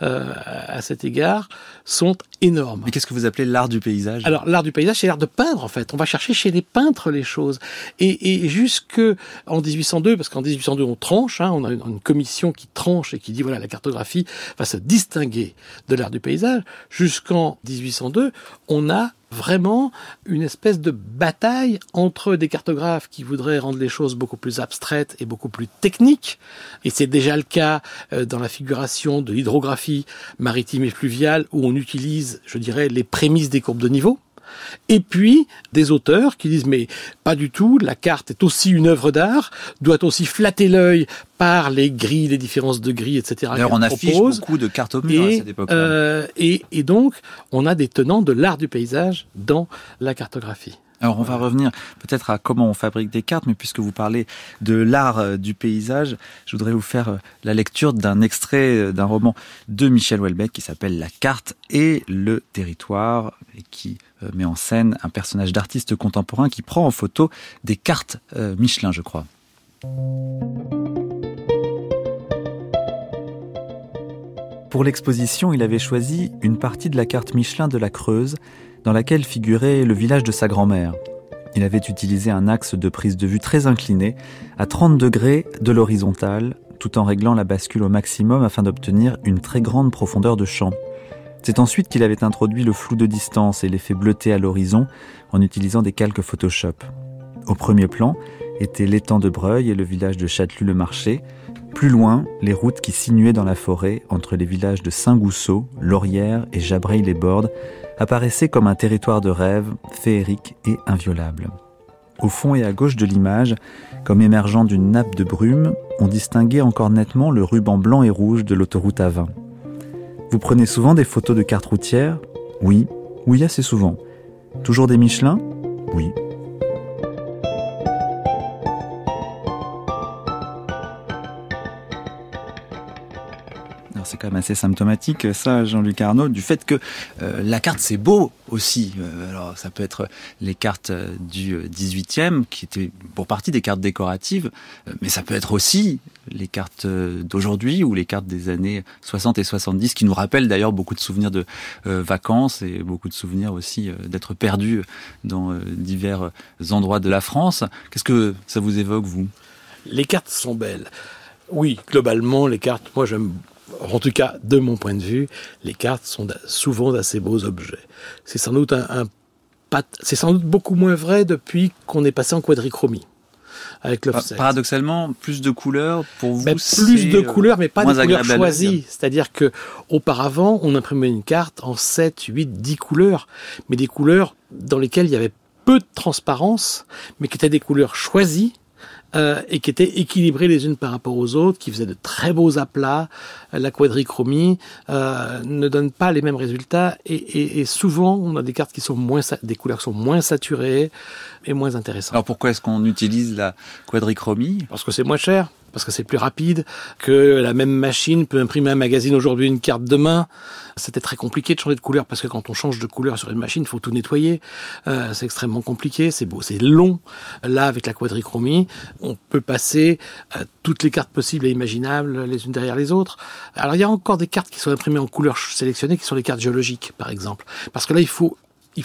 à cet égard, sont énormes. Mais qu'est-ce que vous appelez l'art du paysage ? Alors, l'art du paysage, c'est l'art de peindre, en fait. On va chercher chez les peintres les choses. Et jusque en 1802, parce qu'en 1802, on tranche, on a une commission qui tranche et qui dit, voilà, la cartographie va se distinguer de l'art du paysage. Jusqu'en 1802, on a vraiment une espèce de bataille entre des cartographes qui voudraient rendre les choses beaucoup plus abstraites et beaucoup plus techniques. Et c'est déjà le cas dans la figuration de l'hydrographie maritime et fluviale où on utilise, je dirais, les prémices des courbes de niveau. Et puis, des auteurs qui disent, mais pas du tout, la carte est aussi une œuvre d'art, doit aussi flatter l'œil par les grilles, les différences de grilles, etc. D'ailleurs, on affiche beaucoup de cartes au mur à cette époque-là. Et donc, on a des tenants de l'art du paysage dans la cartographie. Alors, on va revenir peut-être à comment on fabrique des cartes, mais puisque vous parlez de l'art du paysage, je voudrais vous faire la lecture d'un extrait d'un roman de Michel Houellebecq qui s'appelle La carte et le territoire, et qui met en scène un personnage d'artiste contemporain qui prend en photo des cartes Michelin, je crois. Pour l'exposition, il avait choisi une partie de la carte Michelin de la Creuse, dans laquelle figurait le village de sa grand-mère. Il avait utilisé un axe de prise de vue très incliné, à 30 degrés de l'horizontale, tout en réglant la bascule au maximum afin d'obtenir une très grande profondeur de champ. C'est ensuite qu'il avait introduit le flou de distance et l'effet bleuté à l'horizon en utilisant des calques Photoshop. Au premier plan étaient l'étang de Breuil et le village de Châtelus-le-Marché. Plus loin, les routes qui sinuaient dans la forêt entre les villages de Saint-Gousseau, Laurière et Jabreille-les-Bordes apparaissaient comme un territoire de rêve, féerique et inviolable. Au fond et à gauche de l'image, comme émergeant d'une nappe de brume, on distinguait encore nettement le ruban blanc et rouge de l'autoroute A20. Vous prenez souvent des photos de cartes routières ? Oui, assez souvent. Toujours des Michelin ? Oui. Alors c'est quand même assez symptomatique, ça, Jean-Luc Arnaud, du fait que la carte, c'est beau aussi. Alors ça peut être les cartes du 18e, qui étaient pour partie des cartes décoratives, mais ça peut être aussi les cartes d'aujourd'hui ou les cartes des années 60 et 70, qui nous rappellent d'ailleurs beaucoup de souvenirs de vacances et beaucoup de souvenirs aussi d'être perdus dans divers endroits de la France. Qu'est-ce que ça vous évoque, vous ? Les cartes sont belles. Oui, globalement, les cartes, moi j'aime... En tout cas, de mon point de vue, les cartes sont souvent d'assez beaux objets. C'est sans doute c'est sans doute beaucoup moins vrai depuis qu'on est passé en quadrichromie avec l'offset. Paradoxalement, plus de couleurs pour vous. Plus de couleurs, mais pas des couleurs choisies. À C'est-à-dire que auparavant, on imprimait une carte en 7, 8, 10 couleurs, mais des couleurs dans lesquelles il y avait peu de transparence, mais qui étaient des couleurs choisies. Et qui étaient équilibrées les unes par rapport aux autres, qui faisaient de très beaux aplats. La quadrichromie ne donne pas les mêmes résultats, et souvent on a des cartes qui sont des couleurs qui sont moins saturées et moins intéressantes. Alors pourquoi est-ce qu'on utilise la quadrichromie ? Parce que c'est moins cher, parce que c'est plus rapide, que la même machine peut imprimer un magazine aujourd'hui, une carte demain. C'était très compliqué de changer de couleur, parce que quand on change de couleur sur une machine, il faut tout nettoyer. C'est extrêmement compliqué, c'est beau, c'est long. Là, avec la quadrichromie, on peut passer toutes les cartes possibles et imaginables les unes derrière les autres. Alors, il y a encore des cartes qui sont imprimées en couleurs sélectionnées, qui sont les cartes géologiques, par exemple. Parce que là, il faut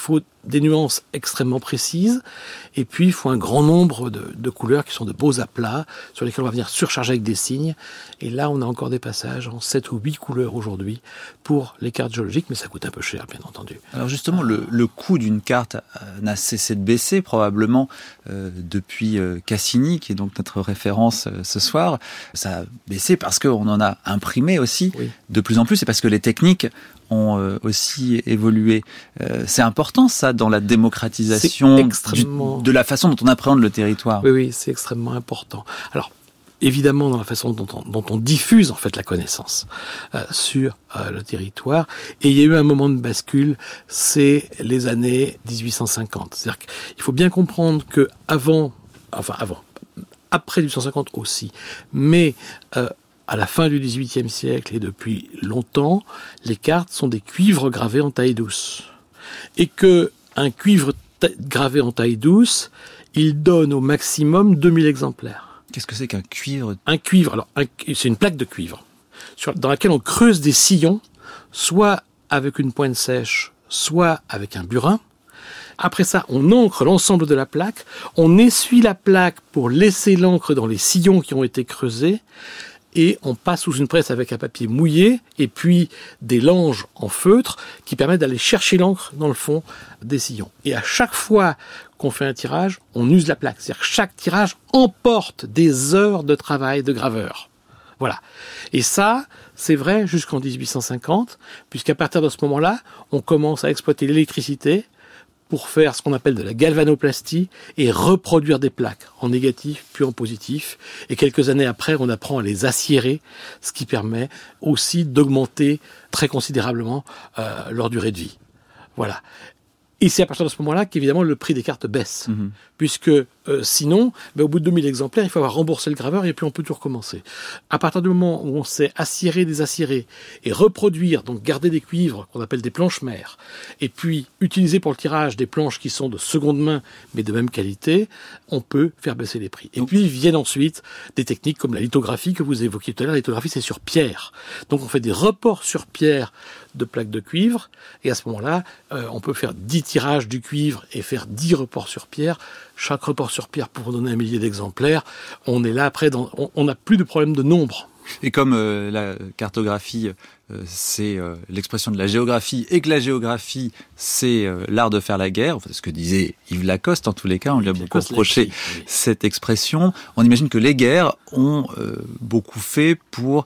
des nuances extrêmement précises, et puis il faut un grand nombre de couleurs qui sont de beaux aplats, sur lesquels on va venir surcharger avec des signes. Et là, on a encore des passages en 7 ou 8 couleurs aujourd'hui pour les cartes géologiques, mais ça coûte un peu cher, bien entendu. Alors justement, le coût d'une carte n'a cessé de baisser, probablement depuis Cassini, qui est donc notre référence ce soir. Ça a baissé parce qu'on en a imprimé aussi de plus en plus, et parce que les techniques ont aussi évolué. C'est important, ça, dans la démocratisation de la façon dont on appréhende le territoire. Oui, c'est extrêmement important. Alors, évidemment, dans la façon dont on diffuse en fait la connaissance sur le territoire. Et il y a eu un moment de bascule, c'est les années 1850. C'est-à-dire qu'il faut bien comprendre que après 1850 aussi, mais à la fin du XVIIIe siècle et depuis longtemps, les cartes sont des cuivres gravés en taille douce. Et que un cuivre gravé en taille douce, il donne au maximum 2000 exemplaires. Qu'est-ce que c'est qu'un cuivre ? Un cuivre, c'est une plaque de cuivre dans laquelle on creuse des sillons, soit avec une pointe sèche, soit avec un burin. Après ça, on encre l'ensemble de la plaque, on essuie la plaque pour laisser l'encre dans les sillons qui ont été creusés, et on passe sous une presse avec un papier mouillé et puis des langes en feutre qui permettent d'aller chercher l'encre dans le fond des sillons. Et à chaque fois qu'on fait un tirage, on use la plaque. C'est-à-dire que chaque tirage emporte des heures de travail de graveur. Voilà. Et ça, c'est vrai jusqu'en 1850, puisqu'à partir de ce moment-là, on commence à exploiter l'électricité pour faire ce qu'on appelle de la galvanoplastie et reproduire des plaques en négatif puis en positif. Et quelques années après, on apprend à les aciérer, ce qui permet aussi d'augmenter très considérablement leur durée de vie. Voilà. Et c'est à partir de ce moment-là qu'évidemment le prix des cartes baisse. Puisque sinon, au bout de 2000 exemplaires, il faut avoir remboursé le graveur et puis on peut tout recommencer. À partir du moment où on sait aciérer, désaciérer et reproduire, donc garder des cuivres qu'on appelle des planches mères, et puis utiliser pour le tirage des planches qui sont de seconde main mais de même qualité, on peut faire baisser les prix. Et puis viennent ensuite des techniques comme la lithographie que vous évoquiez tout à l'heure. La lithographie, c'est sur pierre. Donc on fait des reports sur pierre de plaques de cuivre, et à ce moment-là, on peut faire 10 tirages du cuivre et faire 10 reports sur pierre. Chaque report sur pierre pour donner 1 millier d'exemplaires. On est là après, on n'a plus de problème de nombre. Et comme la cartographie, c'est l'expression de la géographie, et que la géographie, c'est l'art de faire la guerre, enfin, ce que disait Yves Lacoste, en tous les cas, on lui a beaucoup reproché cette expression. On imagine que les guerres ont beaucoup fait pour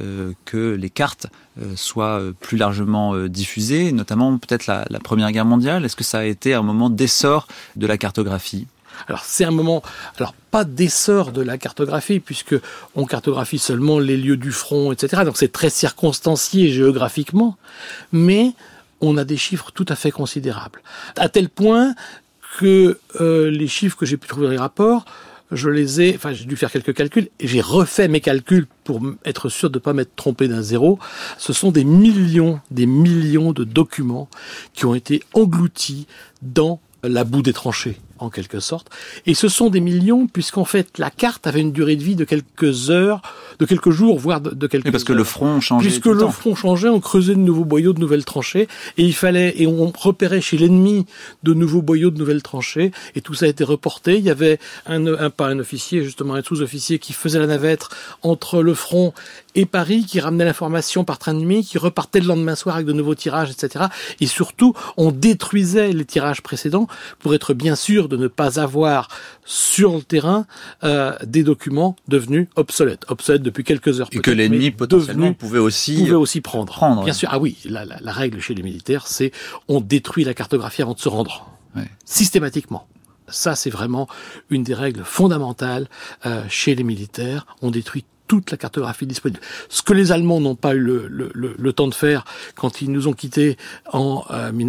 que les cartes soient plus largement diffusées, notamment peut-être la Première Guerre mondiale. Est-ce que ça a été un moment d'essor de la cartographie ? Alors c'est un moment, alors pas d'essor de la cartographie, puisque on cartographie seulement les lieux du front, etc. Donc c'est très circonstancié géographiquement, mais on a des chiffres tout à fait considérables. À tel point que les chiffres que j'ai pu trouver dans les rapports, j'ai dû faire quelques calculs, et j'ai refait mes calculs pour être sûr de ne pas m'être trompé d'un zéro. Ce sont des millions de documents qui ont été engloutis dans la boue des tranchées, en quelque sorte. Et ce sont des millions, puisqu'en fait, la carte avait une durée de vie de quelques heures, de quelques jours, voire de quelques heures. Parce que le front changeait. Puisque le front changeait, on creusait de nouveaux boyaux, de nouvelles tranchées, et on repérait chez l'ennemi de nouveaux boyaux, de nouvelles tranchées, et tout ça a été reporté. Il y avait pas un officier, justement, un sous-officier qui faisait la navette entre le front et Paris, qui ramenait l'information par train de nuit, qui repartait le lendemain soir avec de nouveaux tirages, etc. Et surtout, on détruisait les tirages précédents pour être bien sûr de ne pas avoir sur le terrain des documents devenus obsolètes depuis quelques heures. Et que l'ennemi potentiellement pouvait aussi prendre. Bien sûr. Ah oui, la règle chez les militaires, c'est on détruit la cartographie avant de se rendre. Ouais. Systématiquement. Ça, c'est vraiment une des règles fondamentales chez les militaires. On détruit toute la cartographie disponible. Ce que les Allemands n'ont pas eu le temps de faire quand ils nous ont quittés en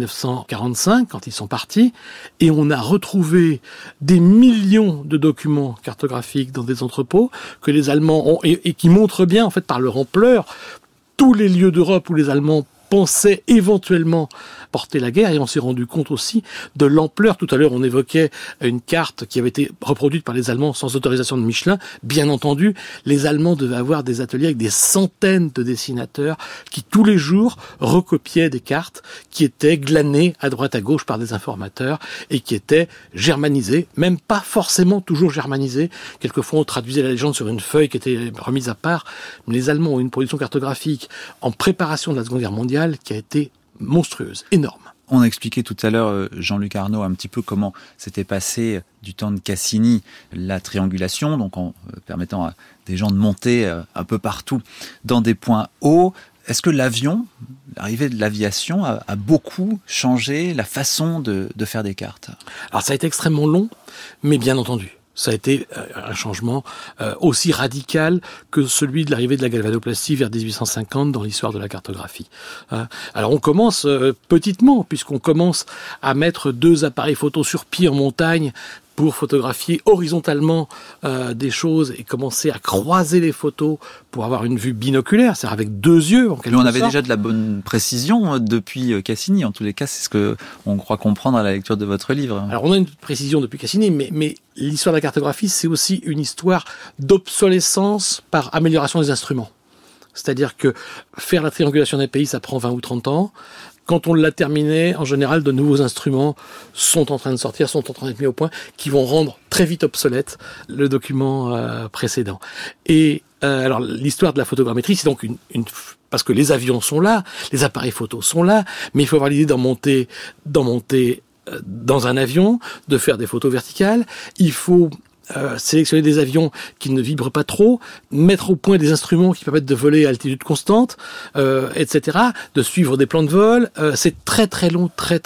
1945, quand ils sont partis, et on a retrouvé des millions de documents cartographiques dans des entrepôts que les Allemands ont, et qui montrent bien, en fait, par leur ampleur, tous les lieux d'Europe où les Allemands pensaient éventuellement porter la guerre, et on s'est rendu compte aussi de l'ampleur. Tout à l'heure, on évoquait une carte qui avait été reproduite par les Allemands sans autorisation de Michelin. Bien entendu, les Allemands devaient avoir des ateliers avec des centaines de dessinateurs qui, tous les jours, recopiaient des cartes qui étaient glanées à droite à gauche par des informateurs et qui étaient germanisées, même pas forcément toujours germanisées. Quelquefois, on traduisait la légende sur une feuille qui était remise à part. Mais les Allemands ont une production cartographique en préparation de la Seconde Guerre mondiale qui a été monstrueuse, énorme. On a expliqué tout à l'heure, Jean-Luc Arnaud, un petit peu comment s'était passé du temps de Cassini la triangulation, donc en permettant à des gens de monter un peu partout dans des points hauts. Est-ce que l'arrivée de l'aviation a beaucoup changé la façon de faire des cartes ? Alors ça a été extrêmement long, mais bien entendu. Ça a été un changement aussi radical que celui de l'arrivée de la galvanoplastie vers 1850 dans l'histoire de la cartographie. Alors on commence petitement, puisqu'on commence à mettre 2 appareils photo sur pied en montagne pour photographier horizontalement des choses et commencer à croiser les photos pour avoir une vue binoculaire, c'est-à-dire avec 2 yeux en quelque sorte. On avait déjà de la bonne précision depuis Cassini, en tous les cas, c'est ce que on croit comprendre à la lecture de votre livre. Alors on a une précision depuis Cassini, mais l'histoire de la cartographie, c'est aussi une histoire d'obsolescence par amélioration des instruments. C'est-à-dire que faire la triangulation des pays, ça prend 20 ou 30 ans. Quand on l'a terminé, en général, de nouveaux instruments sont en train de sortir, sont en train d'être mis au point, qui vont rendre très vite obsolète le document précédent. Et alors, l'histoire de la photogrammétrie, c'est donc parce que les avions sont là, les appareils photos sont là, mais il faut avoir l'idée d'en monter dans un avion, de faire des photos verticales. Il faut sélectionner des avions qui ne vibrent pas trop, mettre au point des instruments qui permettent de voler à altitude constante, etc., de suivre des plans de vol. C'est très très long,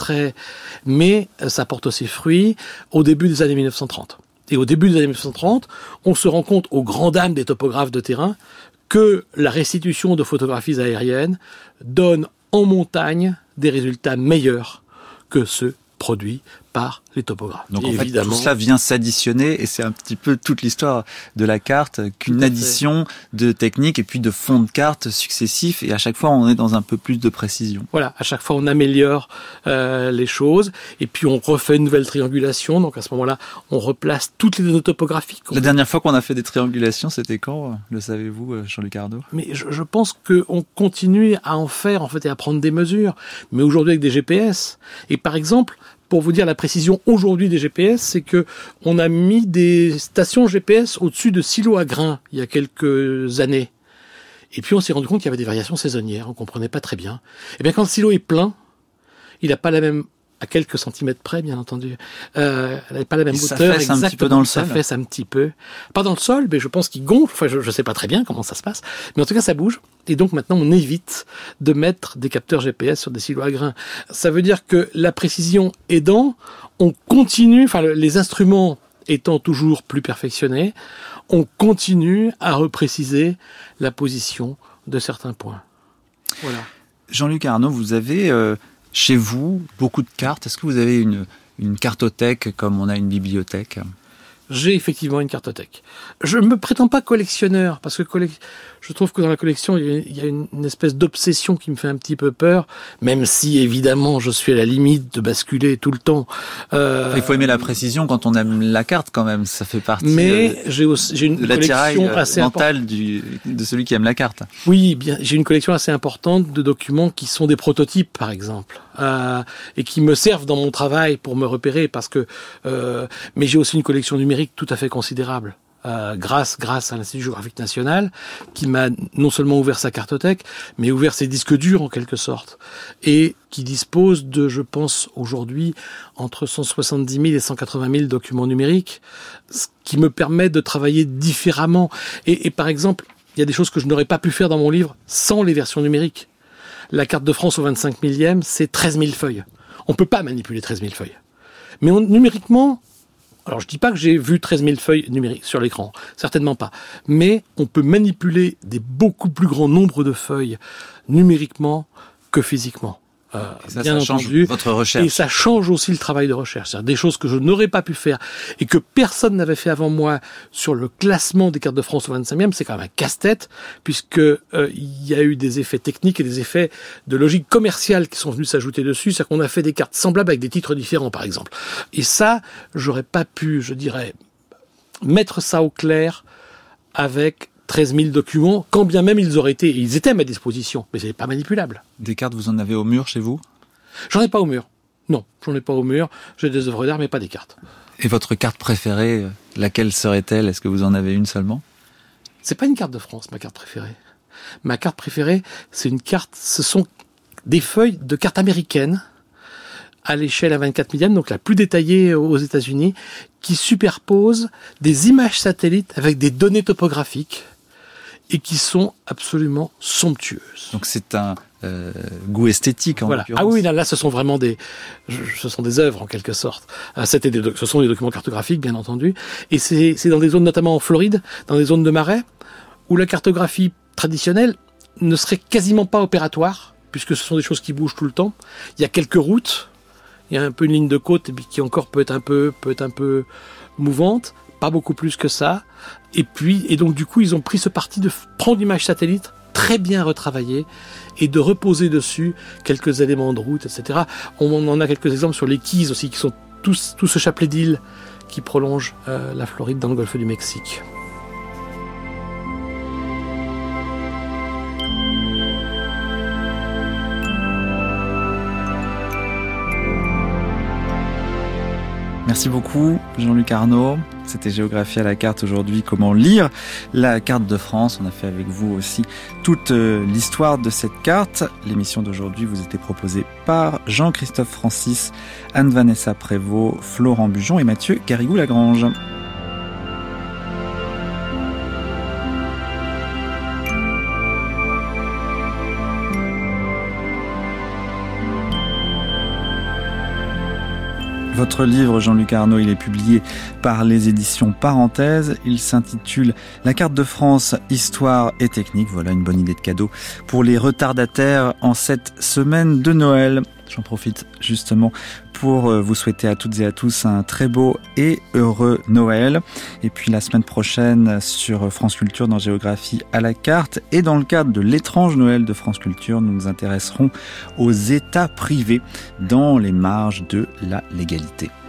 mais ça porte ses fruits au début des années 1930. Et au début des années 1930, on se rend compte, aux grandes dames des topographes de terrain, que la restitution de photographies aériennes donne en montagne des résultats meilleurs que ceux produits par les topographes. Donc en fait, tout ça vient s'additionner et c'est un petit peu toute l'histoire de la carte qu'une addition de techniques et puis de fonds de cartes successifs et à chaque fois on est dans un peu plus de précision. Voilà, à chaque fois on améliore les choses et puis on refait une nouvelle triangulation, donc à ce moment-là on replace toutes les données topographiques. La dernière fois qu'on a fait des triangulations, c'était quand ? Le savez-vous, Jean-Luc Arnaud ? Mais je pense qu'on continue à en faire en fait et à prendre des mesures, mais aujourd'hui avec des GPS. Et par exemple, pour vous dire la précision aujourd'hui des GPS, c'est que on a mis des stations GPS au-dessus de silos à grains il y a quelques années. Et puis on s'est rendu compte qu'il y avait des variations saisonnières, on comprenait pas très bien. Et bien quand le silo est plein, il n'a pas la même, à quelques centimètres près bien entendu, il n'a pas la même hauteur. Ça fesse un petit peu dans le sol. Ça fesse un petit peu. Pas dans le sol, mais je pense qu'il gonfle. Enfin, je sais pas très bien comment ça se passe. Mais en tout cas, ça bouge. Et donc maintenant, on évite de mettre des capteurs GPS sur des silos à grains. Ça veut dire que la précision aidant, on continue, enfin les instruments étant toujours plus perfectionné, on continue à repréciser la position de certains points. Voilà. Jean-Luc Arnaud, vous avez chez vous beaucoup de cartes. Est-ce que vous avez une cartothèque comme on a une bibliothèque ? J'ai effectivement une cartothèque. Je me prétends pas collectionneur, parce que je trouve que dans la collection, il y a une espèce d'obsession qui me fait un petit peu peur, même si, évidemment, je suis à la limite de basculer tout le temps. Il faut aimer la précision quand on aime la carte, quand même. Ça fait partie mais j'ai une de l'attirail assez mental de celui qui aime la carte. Oui, bien, j'ai une collection assez importante de documents qui sont des prototypes, par exemple, et qui me servent dans mon travail pour me repérer, parce que. Mais j'ai aussi une collection numérique tout à fait considérable, grâce à l'Institut géographique national, qui m'a non seulement ouvert sa cartothèque, mais ouvert ses disques durs en quelque sorte, et qui dispose de, je pense aujourd'hui, entre 170 000 et 180 000 documents numériques, ce qui me permet de travailler différemment. Et par exemple, il y a des choses que je n'aurais pas pu faire dans mon livre sans les versions numériques. La carte de France au 25 millième, c'est 13 000 feuilles. On ne peut pas manipuler 13 000 feuilles. Mais numériquement, alors je dis pas que j'ai vu 13 000 feuilles numériques sur l'écran, certainement pas. Mais on peut manipuler des beaucoup plus grands nombres de feuilles numériquement que physiquement. Ça change votre recherche. Et ça change aussi le travail de recherche. C'est-à-dire des choses que je n'aurais pas pu faire et que personne n'avait fait avant moi sur le classement des cartes de France au 25e. C'est quand même un casse-tête, puisque il y a eu des effets techniques et des effets de logique commerciale qui sont venus s'ajouter dessus. C'est-à-dire qu'on a fait des cartes semblables avec des titres différents, par exemple. Et ça, j'aurais pas pu, je dirais, mettre ça au clair avec 13 000 documents, quand bien même ils étaient à ma disposition, mais c'est pas manipulable. Des cartes, vous en avez au mur chez vous ? J'en ai pas au mur. Non, j'en ai pas au mur. J'ai des œuvres d'art, mais pas des cartes. Et votre carte préférée, laquelle serait-elle ? Est-ce que vous en avez une seulement ? C'est pas une carte de France, ma carte préférée. Ma carte préférée, c'est une carte, ce sont des feuilles de cartes américaines, à l'échelle à 24 millième, donc la plus détaillée aux États-Unis, qui superposent des images satellites avec des données topographiques, et qui sont absolument somptueuses. Donc c'est un goût esthétique en l'occurrence. Ah oui, là ce sont vraiment des œuvres en quelque sorte. Ce sont des documents cartographiques bien entendu, et c'est dans des zones notamment en Floride, dans des zones de marais, où la cartographie traditionnelle ne serait quasiment pas opératoire, puisque ce sont des choses qui bougent tout le temps. Il y a quelques routes, il y a un peu une ligne de côte qui encore peut être un peu mouvante. Pas beaucoup plus que ça. Et donc, du coup, ils ont pris ce parti de prendre l'image satellite très bien retravaillée et de reposer dessus quelques éléments de route, etc. On en a quelques exemples sur les Keys aussi, qui sont tout ce chapelet d'îles qui prolonge la Floride dans le golfe du Mexique. Merci beaucoup Jean-Luc Arnaud. C'était Géographie à la carte aujourd'hui. Comment lire la carte de France. On a fait avec vous aussi toute l'histoire de cette carte. L'émission d'aujourd'hui vous était proposée par Jean-Christophe Francis, Anne-Vanessa Prévost, Florent Bujon et Mathieu Garrigou-Lagrange. Votre livre, Jean-Luc Arnaud, il est publié par les éditions Parenthèses. Il s'intitule La carte de France, histoire et technique. Voilà une bonne idée de cadeau pour les retardataires en cette semaine de Noël. J'en profite justement pour vous souhaiter à toutes et à tous un très beau et heureux Noël. Et puis la semaine prochaine sur France Culture dans Géographie à la carte et dans le cadre de l'étrange Noël de France Culture, nous nous intéresserons aux États privés dans les marges de la légalité.